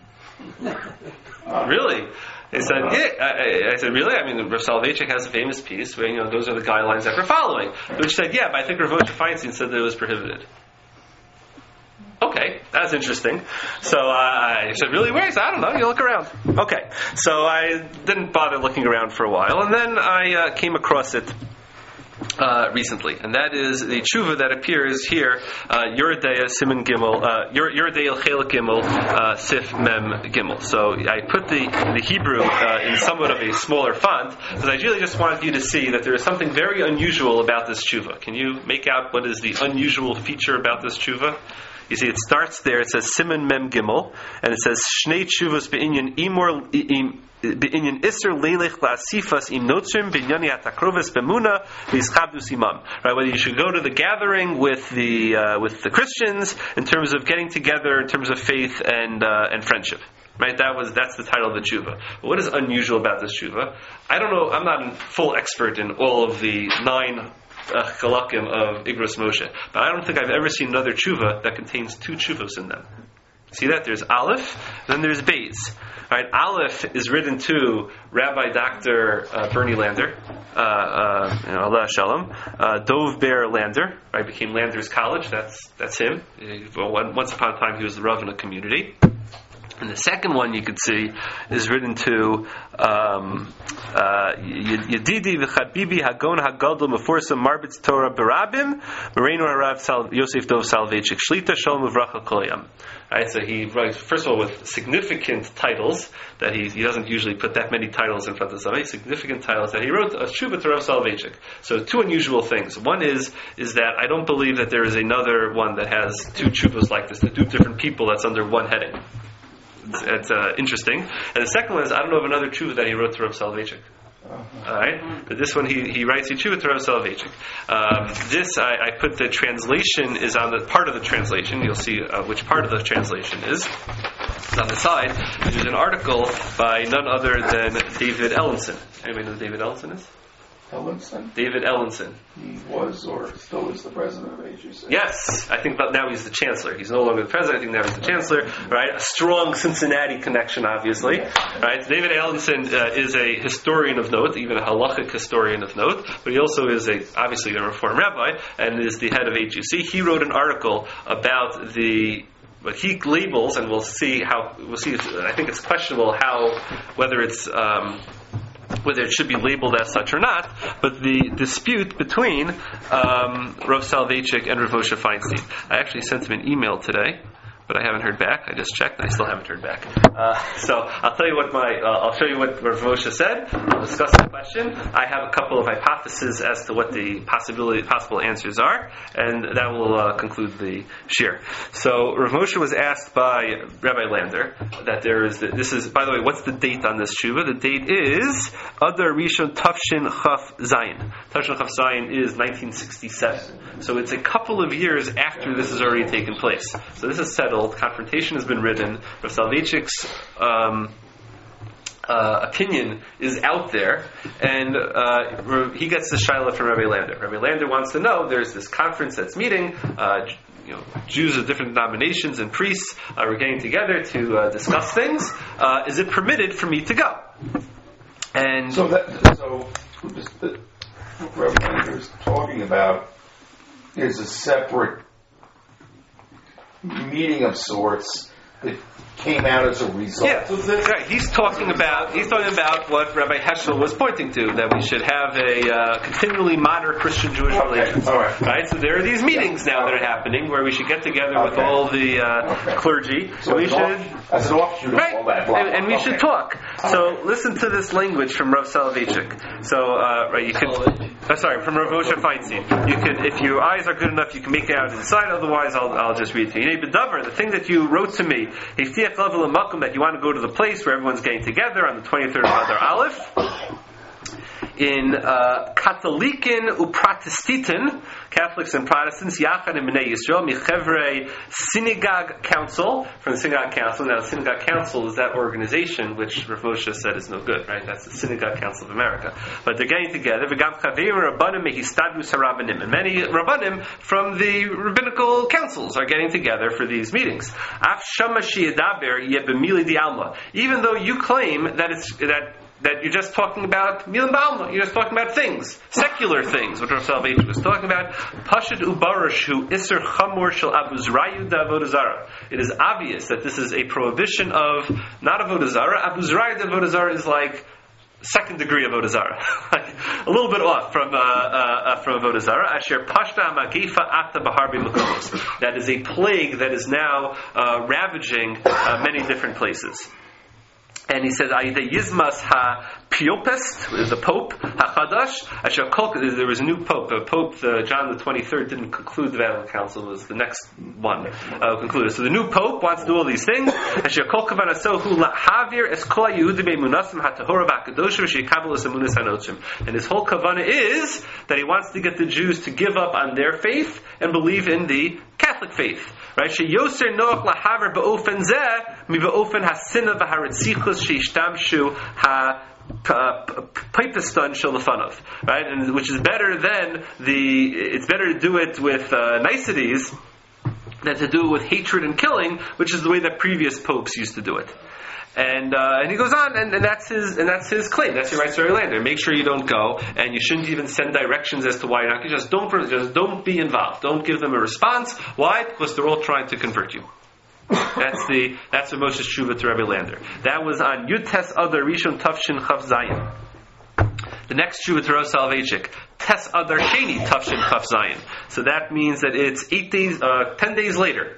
Really? They said, yeah. I, I said, really? I mean, Rav Soloveitchik has a famous piece where, you know, those are the guidelines that we're following. Which said, yeah, but I think Rav Moshe Feinstein said that it was prohibited. Okay, that's interesting. So uh, I said, really? Where? He said, I don't know. You look around. Okay. So I didn't bother looking around for a while. And then I uh, came across it Uh, recently, and that is the tshuva that appears here, uh, Yeridea Siman Gimel, uh, Yeridea Chelik Gimel, uh, Sif Mem Gimel. So I put the the Hebrew uh, in somewhat of a smaller font because I really just wanted you to see that there is something very unusual about this tshuva. Can you make out what is the unusual feature about this tshuva? You see, it starts there. It says Siman Mem Gimel, and it says Shnei Tshuvas Be'inyan Imor Im. B'inyan Isser Leilech La'asifas Im Notzrim B'inyan Yatakroves B'muna V'Yischabdus Imam. Right, whether you should go to the gathering with the uh, with the Christians in terms of getting together, in terms of faith and uh, and friendship. Right, that was that's the title of the tshuva. But what is unusual about this tshuva? I don't know. I'm not a full expert in all of the nine uh, chalakim of Igros Moshe, but I don't think I've ever seen another tshuva that contains two tshuvos in them. See that? There's Aleph, then there's Beis. Right, Aleph is written to Rabbi Doctor Uh, Bernie Lander, uh, uh, you know, Allah Shalom, uh, Dov Ber Lander. Right, became Lander's College. That's that's him. He, well, once upon a time, he was the Rav in a community. And the second one you can see is written to um, uh, Yedidi v'Chabibi Hagon Hagadol Meforsa Marbitz Torah Barabim Moreno Harav Yosef Dov Soloveitchik Shlita Shalom Uvracha Kolayam. Right, so he writes first of all with significant titles that he he doesn't usually put that many titles in front of somebody. Significant titles that he wrote a tshuva to Rav Soloveitchik. So two unusual things. One is is that I don't believe that there is another one that has two tshuvas like this, the two different people that's under one heading. It's, it's uh, interesting. And the second one is, I don't know of another tshuva that he wrote to Rav Soloveitchik. Uh-huh. Alright? But this one, he, he writes tshuva to Rav Soloveitchik. Um, this, I, I put the translation is on the part of the translation. You'll see uh, which part of the translation is. It's on the side. There's an article by none other than David Ellenson. Anybody know who David Ellenson is? Ellenson? David Ellenson. He was or still is the president of A G C. Yes, I think but now he's the chancellor. He's no longer the president. I think now he's the chancellor. Right, a strong Cincinnati connection, obviously. Right, David Ellenson uh, is a historian of note, even a halachic historian of note. But he also is a obviously a Reform rabbi and is the head of A G C. He wrote an article about the. But he labels, and we'll see how we'll see. I think it's questionable how whether it's. Um, whether it should be labeled as such or not, but the dispute between um, Rav Soloveitchik and Rav Moshe Feinstein. I actually sent him an email today, but I haven't heard back. I just checked, and I still haven't heard back. Uh, so I'll tell you what my, uh, I'll show you what Rav Moshe said. I'll discuss the question. I have a couple of hypotheses as to what the possibility, possible answers are, and that will uh, conclude the shir. So Rav Moshe was asked by Rabbi Lander that there is, the, this is, by the way, what's the date on this tshuva? The date is Adar Rishon Tafshin Chaf Zayin. Tafshin Chaf Zayin is nineteen sixty-seven. So it's a couple of years after this has already taken place. So this is settled. Confrontation has been written. Rav Soloveitchik's um, uh, opinion is out there, and uh, he gets the shaila from Rabbi Lander. Rabbi Lander wants to know, there's this conference that's meeting, uh, you know, Jews of different denominations and priests uh, were getting together to uh, discuss things. Uh, is it permitted for me to go? And so that so this, the Reverend is talking about is a separate meeting of sorts that came out as a result. Yeah, of this. right. He's talking about he's talking about what Rabbi Heschel was pointing to, that we should have a uh, continually modern Christian-Jewish Okay. relations. All right. Right. So there are these meetings now that are happening where we should get together with Okay. all the uh, Okay. clergy. So and we it's should. off, as an offshoot Right, of all that. Blah, and, and we blah. should Okay. talk. So listen to this language from Rav Soloveitchik. So, uh, right, you could. Uh, sorry, from Rav Moshe Feinstein. You could, if your eyes are good enough, you can make it out inside. Otherwise, I'll, I'll just read to you. Bedavar, the thing that you wrote to me, Hiftiach level makom, that you want to go to the place where everyone's getting together on the twenty-third of Adar Aleph. In uh, Katholiken uProtestitan, Catholics and Protestants, Yachad and Bnei Yisrael, Michevre Synagogue Council, from the Synagogue Council. Now, the Synagogue Council is that organization which Rav Moshe said is no good, right? That's the Synagogue Council of America. But they're getting together. V'gam Chaverim Rabbanim Mehistadrus HaRabbanim. And many Rabbanim from the rabbinical councils are getting together for these meetings. Af Shama Sheyedaber Yebemili Di Alma. Even though you claim that it's that that you're just talking about Milim Ba'alma, you're just talking about things, secular things, which Rav Soloveitchik was talking about. Pashad Ubarash Hu Isser Chamor Shel Abuzrayu Da Avodah Zarah. It is obvious that this is a prohibition of not Avodah Zarah. Abuzrayu Da Avodah Zarah is like second degree Avodah Zarah, like a little bit off from uh, uh, from Avodah Zarah. Asher Pashta Magifa Ata Baharbi Makomos. That is a plague that is now uh, ravaging uh, many different places. And he says, Ayda Yizmas ha Piopest, the Pope, HaChadash, Asher Kol, there was a new Pope. The Pope, uh, John the twenty-third, didn't conclude the Vatican Council, it was the next one uh, concluded. So the new Pope wants to do all these things. Asher Kol Kavanaso Hu La'havir Es Kol HaYehudim Be'emunasim HaTahora V'HaKadoshim She'yikabelu Es Emunas HaNotzim. And his whole kavana is that he wants to get the Jews to give up on their faith and believe in the Catholic faith. Right? Sheyoser Noach Lahaver Ba'ofen Zeh Mi Ba'ofen HaSinah V'Haretzichus She'ishtamshu Ha Pipestan Shalafanov, right? And which is better than the. It's better to do it with uh, niceties than to do it with hatred and killing, which is the way that previous popes used to do it. And uh, and he goes on, and, and that's his and that's his claim. That's your right, Sarah Lander. Make sure you don't go, and you shouldn't even send directions as to why you're not. Just don't just don't be involved. Don't give them a response. Why? Because they're all trying to convert you. That's the that's the Moshe's Shuvah to Rebbe Lander. That was on Yud-Tes Adar Rishon Tafshin Chaf Zayin. The next Shuvah to Rav Soloveitchik, Tes Adar Sheni Tafshin Chaf Zayin. So that means that it's eight days, uh, ten days later.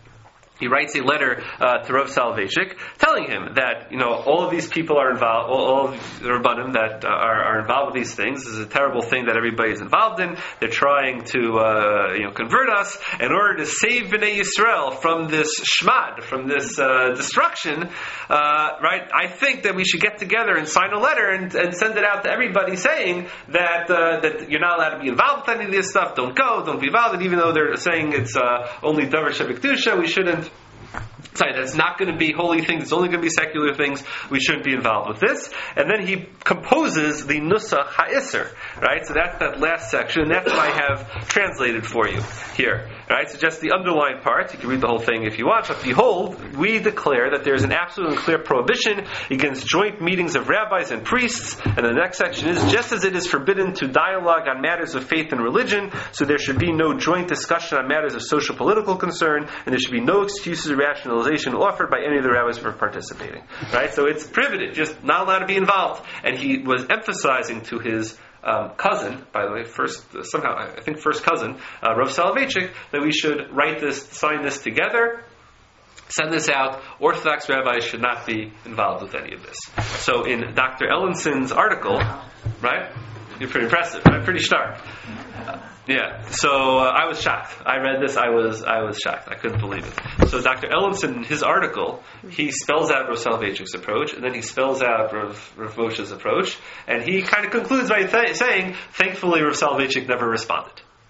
He writes a letter uh, to Rav Soloveitchik telling him that, you know, all of these people are involved, all, all of the Rabbanim that uh, are, are involved with these things. This is a terrible thing that everybody is involved in. They're trying to, uh, you know, convert us in order to save Bnei Yisrael from this shmad, from this uh, destruction. Uh, right? I think that we should get together and sign a letter and, and send it out to everybody saying that uh, that you're not allowed to be involved with any of this stuff. Don't go. Don't be involved. And even though they're saying it's uh, only Davar Shebekdusha, we shouldn't. Sorry, that's not going to be holy things, it's only going to be secular things, we shouldn't be involved with this. And then he composes the Nusach HaIsser, right? So that's that last section, and that's what I have translated for you here. Right? So just the underlined part, you can read the whole thing if you want, but behold, we declare that there is an absolute and clear prohibition against joint meetings of rabbis and priests, and the next section is, just as it is forbidden to dialogue on matters of faith and religion, so there should be no joint discussion on matters of social political concern, and there should be no excuses or rationalization offered by any of the rabbis for participating. Right? So it's prohibited, just not allowed to be involved. And he was emphasizing to his Um, cousin, by the way, first uh, somehow I think first cousin, uh, Rav Soloveitchik, that we should write this, sign this together, send this out. Orthodox rabbis should not be involved with any of this. So in Doctor Ellenson's article, right? You're pretty impressive, right? Pretty stark. Uh, yeah. So uh, I was shocked. I read this. I was I was shocked. I couldn't believe it. So Doctor Ellenson, in his article, he spells out Rav Soloveitchik's approach, and then he spells out Rav, Rav Moshe's approach, and he kind of concludes by th- saying, "Thankfully, Rav Soloveitchik never responded."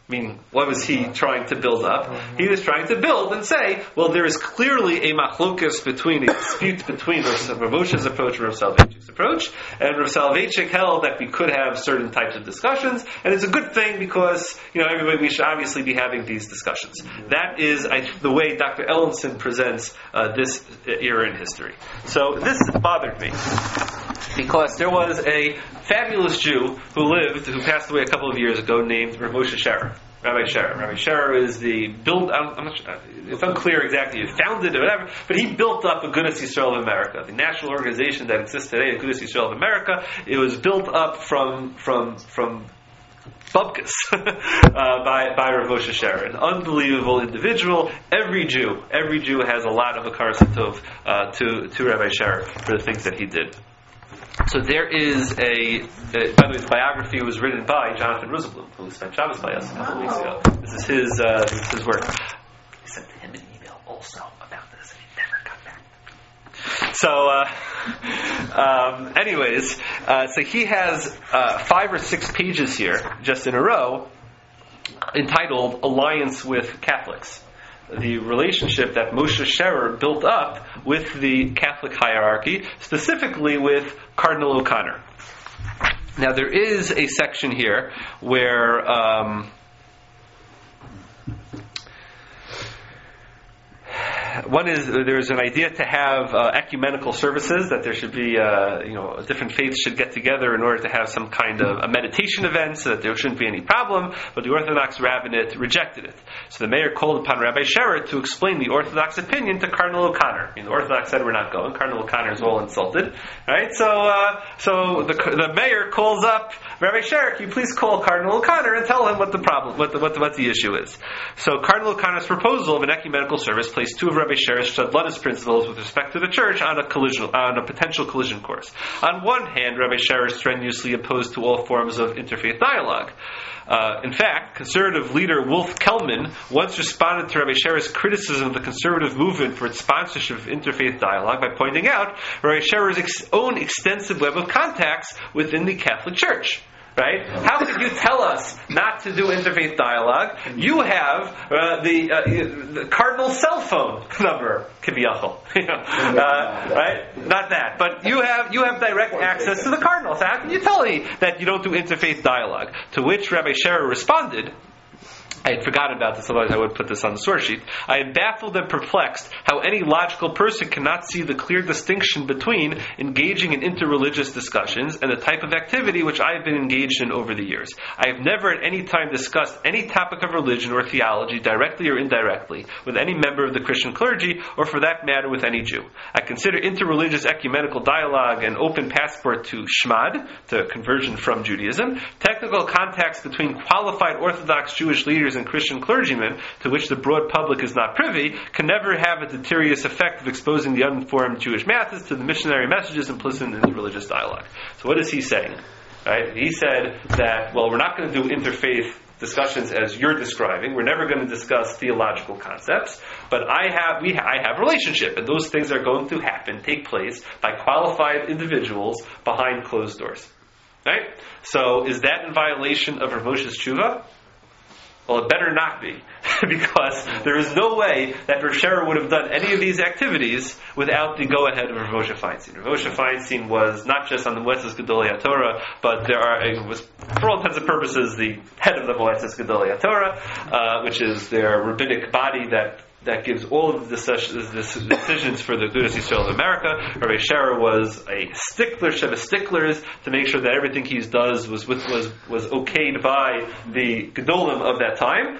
I mean, what was he trying to build up? He was trying to build and say, well, there is clearly a machlokas between, a dispute between Rav Moshe's approach and Rav Soloveitchik's approach, and Rav Soloveitchik held that we could have certain types of discussions, and it's a good thing because, you know, everybody, we should obviously be having these discussions. That is I, the way Doctor Ellenson presents uh, this era in history. So this bothered me, because there was a fabulous Jew who lived, who passed away a couple of years ago, named Rav Moshe Scherer. Rabbi Scherer. Rabbi Scherer is the build. I'm, I'm not sure, it's unclear exactly who founded it or whatever, but he built up Agudas Yisrael of America, the national organization that exists today, Agudas Yisrael of America. It was built up from from from Bubkas uh, by by Rav Moshe Scherer, an unbelievable individual. Every Jew, every Jew has a lot of hakaras hatov uh, to to Rabbi Scherer for the things that he did. So there is a, uh, by the way, the biography was written by Jonathan Rosenblum, who spent Shabbos by us a couple of weeks ago. This is his, uh, this is his work. I sent him an email also about this, and he never got back. So, uh, um, anyways, uh, so he has uh, five or six pages here, just in a row, entitled "Alliance with Catholics." The relationship that Moshe Scherer built up with the Catholic hierarchy, specifically with Cardinal O'Connor. Now, there is a section here where um, one is there's an idea to have uh, ecumenical services, that there should be, uh, you know, different faiths should get together in order to have some kind of a meditation event so that there shouldn't be any problem, but the Orthodox rabbinate rejected it. So the mayor called upon Rabbi Scherer to explain the Orthodox opinion to Cardinal O'Connor. I mean, the Orthodox said we're not going. Cardinal O'Connor is all insulted, right? So, uh, so the the mayor calls up Rabbi Scherer. Can you please call Cardinal O'Connor and tell him what the problem, what the, what the, what the issue is? So Cardinal O'Connor's proposal of an ecumenical service placed two of Rabbi Scherer's Shadlanis principles with respect to the church on a collision, on a potential collision course. On one hand, Rabbi Scherer strenuously opposed to all forms of interfaith dialogue. Uh, in fact, conservative leader Wolf Kelman once responded to Rabbi Scherer's criticism of the conservative movement for its sponsorship of interfaith dialogue by pointing out Rabbi Scherer's ex- own extensive web of contacts within the Catholic Church. Right? How could you tell us not to do interfaith dialogue? You have uh, the, uh, the cardinal cell phone number, kibiyachol. You know, uh, right? Not that, but you have you have direct access to the cardinal. So how can you tell me that you don't do interfaith dialogue? To which Rabbi Scherer responded, I had forgotten about this, otherwise I would put this on the source sheet. I am baffled and perplexed how any logical person cannot see the clear distinction between engaging in interreligious discussions and the type of activity which I have been engaged in over the years. I have never at any time discussed any topic of religion or theology, directly or indirectly, with any member of the Christian clergy, or for that matter with any Jew. I consider interreligious ecumenical dialogue an open passport to Shmad, to conversion from Judaism, technical contacts between qualified Orthodox Jewish leaders and Christian clergymen, to which the broad public is not privy, can never have a deleterious effect of exposing the uninformed Jewish masses to the missionary messages implicit in the religious dialogue. So what is he saying? Right? He said that, well, we're not going to do interfaith discussions as you're describing. We're never going to discuss theological concepts, but I have we ha- I have relationship, and those things are going to happen, take place by qualified individuals behind closed doors. Right? So is that in violation of Rav Moshe's tshuva? Well, it better not be, because there is no way that Rav Scherer would have done any of these activities without the go-ahead of Rav Moshe Feinstein. Rav Moshe Feinstein was not just on the Moetzes Gedolei HaTorah, but there are, it was, for all intents and purposes, the head of the Moetzes Gedolei HaTorah, uh, which is their rabbinic body that that gives all of the decisions for the Agudas Yisrael of America. Rabbi Scherer was a stickler, Sheva sticklers, to make sure that everything he does was with, was was okayed by the Gedolim of that time.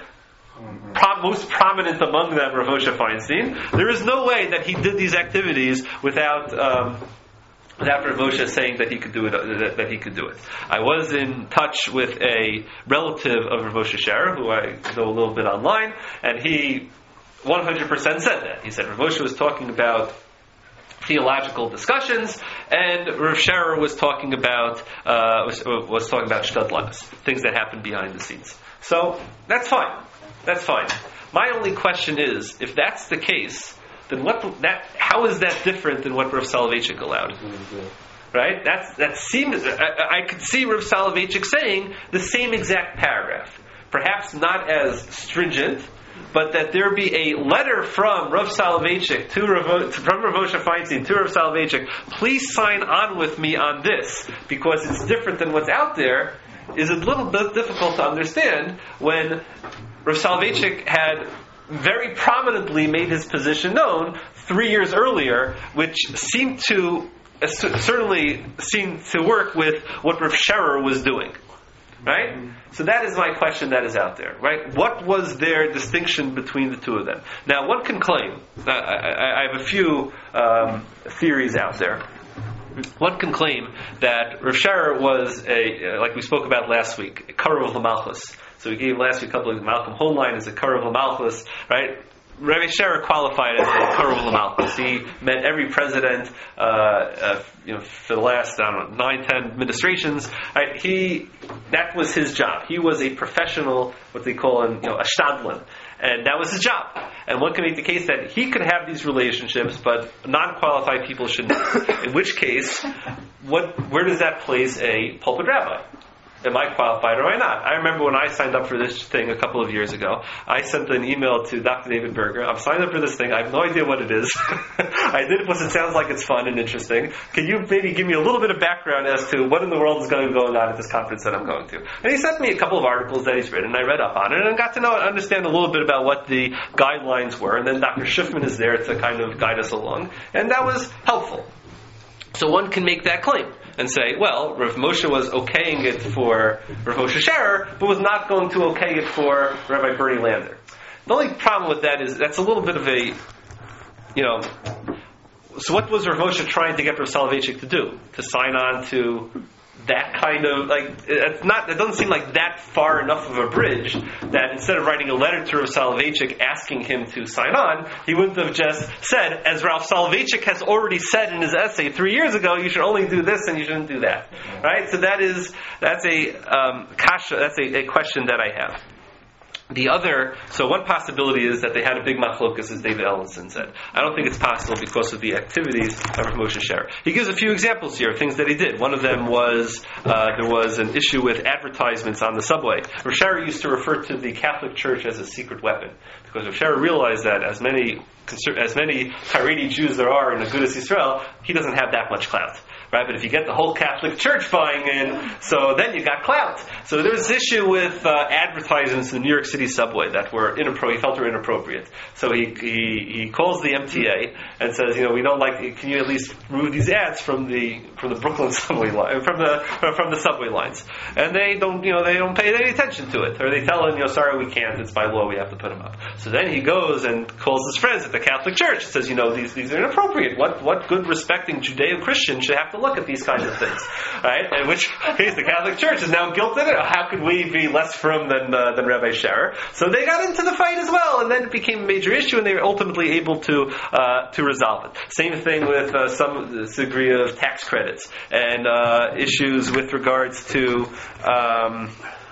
Pro- most prominent among them, Rav Moshe Feinstein. There is no way that he did these activities without um, without Rav Moshe saying that he could do it. That, that he could do it. I was in touch with a relative of Rav Moshe Scherer, who I know a little bit online, and he one hundred percent said that. He said Rav Moshe was talking about theological discussions, and Rav Scherer was talking about uh, was, was talking about shtadlanis, things that happen behind the scenes. So that's fine. That's fine. My only question is, if that's the case, then what that how is that different than what Rav Soloveitchik allowed? Right? That's that seems. I, I could see Rav Soloveitchik saying the same exact paragraph. perhaps not as stringent, but that there be a letter from Rav Soloveitchik to Rav, from Rav Moshe Feinstein to Rav Soloveitchik, please sign on with me on this, because it's different than what's out there, is a little bit difficult to understand when Rav Soloveitchik had very prominently made his position known three years earlier, which seemed to uh, certainly seemed to work with what Rav Scherer was doing. Right? So that is my question that is out there. Right? What was their distinction between the two of them? Now, one can claim, I, I, I have a few um, theories out there. One can claim that Rav Scherer was a, like we spoke about last week, a Karuv L'Malchus. So we gave last week a couple of Malcolm Hoenlein as a Karuv L'Malchus, right? Rabbi Scherer qualified as a Karuv L'Malchus. He met every president, uh, uh, you know, for the last I don't know nine, ten administrations. Right? He that was his job. He was a professional, what they call, in, you know, a shtadlan, and that was his job. And one can make the case that he could have these relationships, but non-qualified people should not. In which case, what where does that place a pulpit rabbi? Am I qualified or am I not? I remember when I signed up for this thing a couple of years ago, I sent an email to Doctor David Berger. I'm signed up for this thing. I have no idea what it is. I did it because it sounds like it's fun and interesting. Can you maybe give me a little bit of background as to what in the world is going to go on at this conference that I'm going to? And he sent me a couple of articles that he's written, and I read up on it, and got to know and understand a little bit about what the guidelines were. And then Doctor Schiffman is there to kind of guide us along. And that was helpful. So one can make that claim and say, well, Rav Moshe was okaying it for Rav Moshe Scherer, but was not going to okay it for Rabbi Bernie Lander. The only problem with that is that's a little bit of a, you know, so what was Rav Moshe trying to get Rav Soloveitchik to do? To sign on to that kind of, like, it's not, it doesn't seem like that far enough of a bridge that instead of writing a letter to Rav Soloveitchik asking him to sign on, he wouldn't have just said, as Rav Soloveitchik has already said in his essay three years ago, you should only do this and you shouldn't do that. Right? So that is, that's a, um, kasha, that's a, a question that I have. The other, so one possibility is that they had a big machlokas, as David Ellenson said. I don't think it's possible because of the activities of Rav Moshe Scherer. He gives a few examples here of things that he did. One of them was, uh, there was an issue with advertisements on the subway. Rav Scherer used to refer to the Catholic Church as a secret weapon, because Rav Scherer realized that as many, as many Haredi Jews there are in Agudas Yisrael, he doesn't have that much clout. Right? But if you get the whole Catholic Church buying in, so then you got clout. So there was this issue with uh, advertisements in the New York City subway that were inappro- he felt were inappropriate. So he, he he calls the M T A and says, you know, we don't like. Can you at least remove these ads from the from the Brooklyn subway line, from the from the subway lines? And they don't, you know, they don't pay any attention to it, or they tell him, you know, sorry, we can't. It's by law. We have to put them up. So then he goes and calls his friends at the Catholic Church and says, you know, these these are inappropriate. What what good respecting Judeo-Christian should have to look at these kinds of things, right? In which case, the Catholic Church is now guilted. How could we be less frum than uh, than Rabbi Scherer? So they got into the fight as well, and then it became a major issue, and they were ultimately able to uh, to resolve it. Same thing with uh, some degree of tax credits and uh, issues with regards to. Um,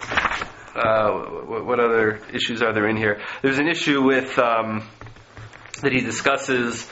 uh, what other issues are there in here? There's an issue with um, that he discusses.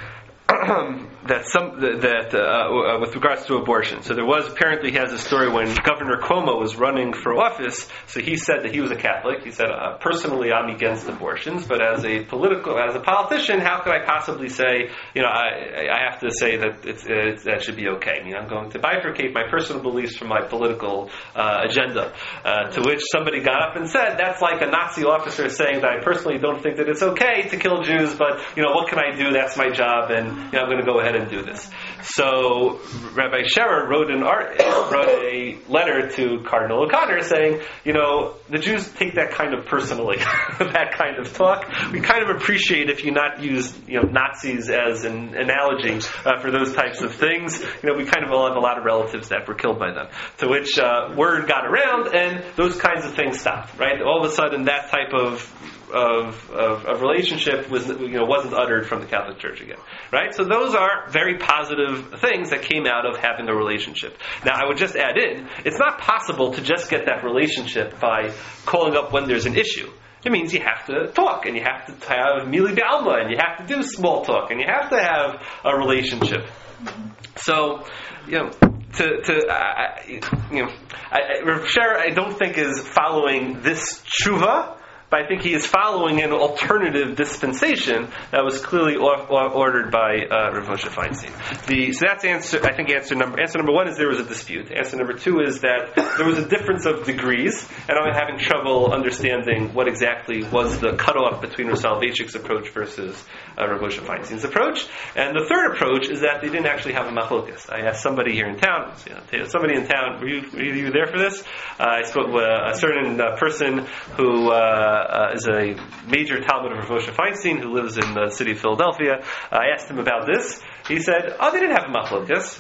that some that uh, with regards to abortion. So there was apparently he has a story when Governor Cuomo was running for office. So he said that he was a Catholic. He said, uh, personally, I'm against abortions, but as a political, as a politician, how could I possibly say, you know, I, I have to say that it's, it's, that should be okay. I mean, I'm going to bifurcate my personal beliefs from my political uh, agenda. Uh, to which somebody got up and said, that's like a Nazi officer saying that I personally don't think that it's okay to kill Jews, but you know, what can I do? That's my job, and you know, I'm going to go ahead and do this. So Rabbi Scherer wrote an art, wrote a letter to Cardinal O'Connor saying, you know, the Jews take that kind of personally, that kind of talk. We kind of appreciate if you not use, you know, Nazis as an analogy uh, for those types of things. You know, we kind of all have a lot of relatives that were killed by them. To which uh, word got around, and those kinds of things stopped. Right? All of a sudden, that type of Of, of, of relationship was, you know, wasn't uttered from the Catholic Church again, right? So those are very positive things that came out of having a relationship. Now, I would just add in, it's not possible to just get that relationship by calling up when there's an issue. It means you have to talk, and you have to have mili b'alma, and you have to do small talk, and you have to have a relationship. So, you know, to, to uh, you know, I, Rav Sher, I don't think is following this tshuva, but I think he is following an alternative dispensation that was clearly or, or ordered by uh, Rav Moshe Feinstein. The, so that's answer. I think answer number answer number one is there was a dispute. Answer number two is that there was a difference of degrees, and I'm having trouble understanding what exactly was the cutoff between Rav Soloveitchik's approach versus uh, Rav Moshe Feinstein's approach. And the third approach is that they didn't actually have a machlokas. I asked somebody here in town, you know, somebody in town, were you, were you there for this? Uh, I spoke with a certain uh, person who. Uh, Uh, is a major Talmud of Rav Moshe Feinstein who lives in the city of Philadelphia. Uh, I asked him about this. He said, "Oh, they didn't have a machlokas."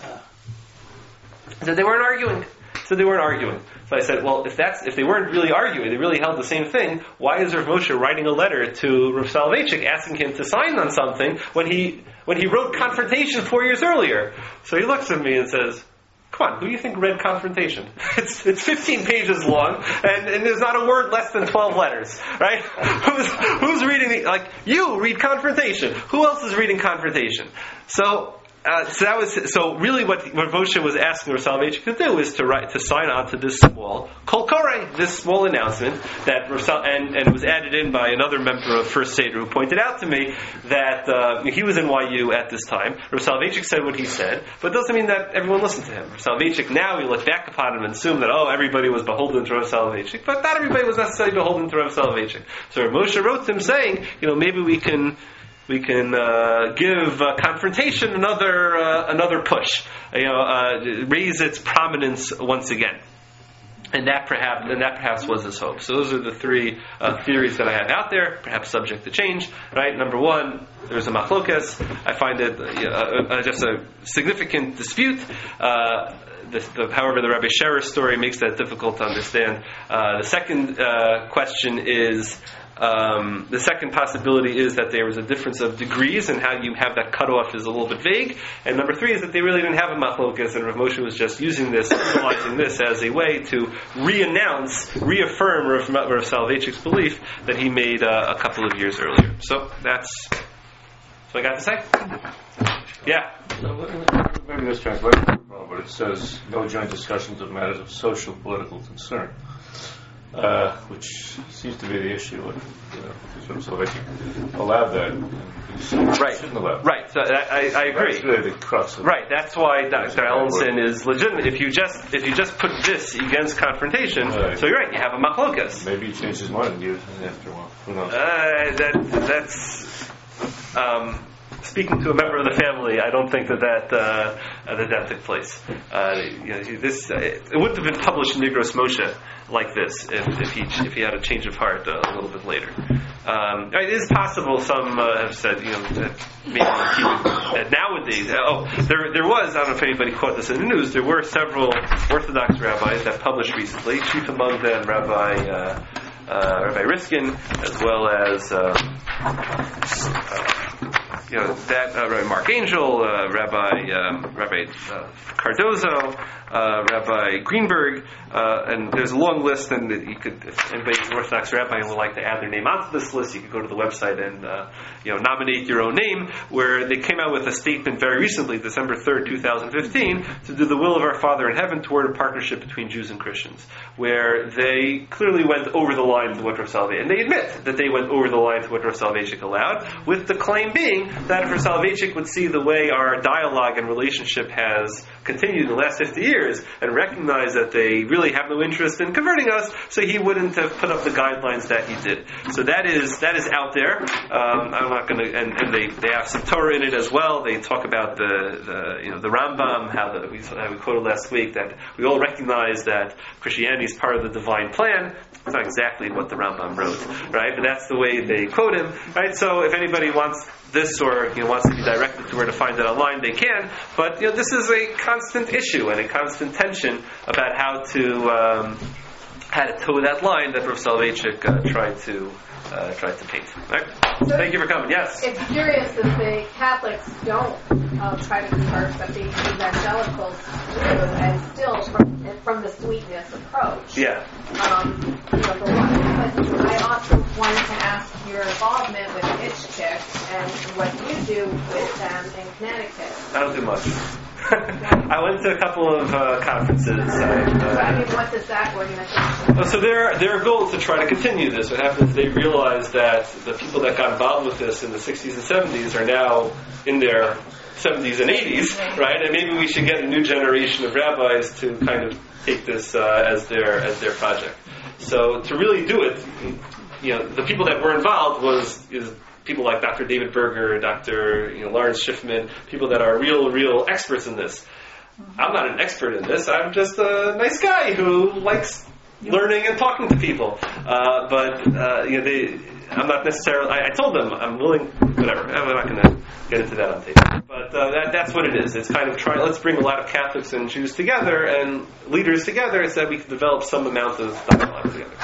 He said they weren't arguing. So they weren't arguing. So I said, "Well, if that's if they weren't really arguing, they really held the same thing. Why is Rav Moshe writing a letter to Rav Soloveitchik asking him to sign on something when he when he wrote confrontation four years earlier?" So he looks at me and says, "Come on, who do you think read confrontation? It's it's fifteen pages long, and, and there's not a word less than twelve letters, right? Who's who's reading the, like, you read confrontation. Who else is reading confrontation?" So, uh, so that was, so really what, what Moshe was asking Rav Soloveitchik to do is to write, to sign on to this small Kol Koreh, this small announcement that Rav Sol, and, and was added in by another member of First Seder who pointed out to me that uh, he was in Y U at this time. Rav Soloveitchik said what he said, but it doesn't mean that everyone listened to him. Rav Soloveitchik, now we look back upon him and assume that, oh, everybody was beholden to Rav Soloveitchik, but not everybody was necessarily beholden to Rav Soloveitchik. So Rav Moshe wrote to him saying, you know, maybe we can we can uh, give uh, confrontation another uh, another push, you know, uh, raise its prominence once again. And that perhaps, and that perhaps was his hope. So those are the three uh, theories that I have out there, perhaps subject to change. Right? Number one, there's a machlokas. I find it uh, uh, just a significant dispute. Uh, the, the, however, the Rabbi Scherer story makes that difficult to understand. Uh, the second uh, question is. Um, the second possibility is that there was a difference of degrees, and how you have that cutoff is a little bit vague. And number three is that they really didn't have a machlokas, and Rav Moshe was just using this, utilizing this as a way to re-announce, reaffirm Rav, Rav Soloveitchik's belief that he made uh, a couple of years earlier. So that's what I got to say. Yeah. Maybe this translation is wrong, but it says no joint discussions of matters of social political concern. Uh, which seems to be the issue. You know, so if you allowed that, right? Shouldn't allow. Right. So I, I agree. That's really the crux of it. Right. That's why Doctor Ellenson is legitimate. If you just if you just put this against confrontation, right. So you're right. You have a machlokas. Maybe he changed his mind and used it after a while. Who knows? Uh, that that's. Um, Speaking to a member of the family, I don't think that that uh, that, that took place. Uh, you know, this uh, it wouldn't have been published in Nigros Moshe like this if, if he if he had a change of heart uh, a little bit later. Um, it is possible. Some uh, have said, you know, that maybe he would, that nowadays. Oh, there there was. I don't know if anybody caught this in the news. There were several Orthodox rabbis that published recently. Chief among them, Rabbi. Uh, Uh, Rabbi Riskin, as well as uh, uh, you know that uh, Rabbi Mark Angel, uh, Rabbi um, Rabbi uh, Cardozo, uh, Rabbi Greenberg, uh, and there's a long list. And you could, if anybody is an Orthodox rabbi and would like to add their name onto this list, you could go to the website and uh, you know nominate your own name. Where they came out with a statement very recently, December third, twenty fifteen, to do the will of our Father in heaven toward a partnership between Jews and Christians, where they clearly went over the line to what Rav Soloveitchik, and they admit that they went over the line to what Rav Soloveitchik allowed, with the claim being that if Rav Soloveitchik would see the way our dialogue and relationship has continued in the last fifty years, and recognize that they really have no interest in converting us, so he wouldn't have put up the guidelines that he did. So that is that is out there. Um, I'm not going to, and, and they, they have some Torah in it as well. They talk about the, the you know the Rambam, how the, we, how we quoted last week that we all recognize that Christianity is part of the divine plan. It's not exactly what the Rambam wrote, right? But that's the way they quote him, right? So if anybody wants this, or you know, wants to be directed to where to find it online, they can. But you know, this is a constant issue and a constant tension about how to um, how to toe that line that Rav Soloveitchik uh, tried to uh, tried to paint. Right? So Thank you for coming. Yes. It's curious that the Catholics don't uh, try to convert, but the evangelicals do, and still from, from the sweetness approach. Yeah. Um, you know, the one, but I also wanted to ask your involvement with Itch Chicks and what you do with them in Connecticut. I don't do much. I went to a couple of uh, conferences. I, uh, I mean, what does that organization do? So their their goal is to try to continue this. What happens is they realize that the people that got involved with this in the sixties and seventies are now in their seventies and eighties, right? And maybe we should get a new generation of rabbis to kind of take this uh, as their as their project. So to really do it, you know, the people that were involved was is people like Doctor David Berger, Doctor you know, Lawrence Schiffman, people that are real, real experts in this. I'm not an expert in this. I'm just a nice guy who likes learning and talking to people. Uh, but uh, you know, they, I'm not necessarily. I, I told them I'm willing. Whatever. I'm not going to get into that on tape. But uh, that, that's what it is. It's kind of trying. Let's bring a lot of Catholics and Jews together and leaders together, so that we can develop some amount of dialogue together.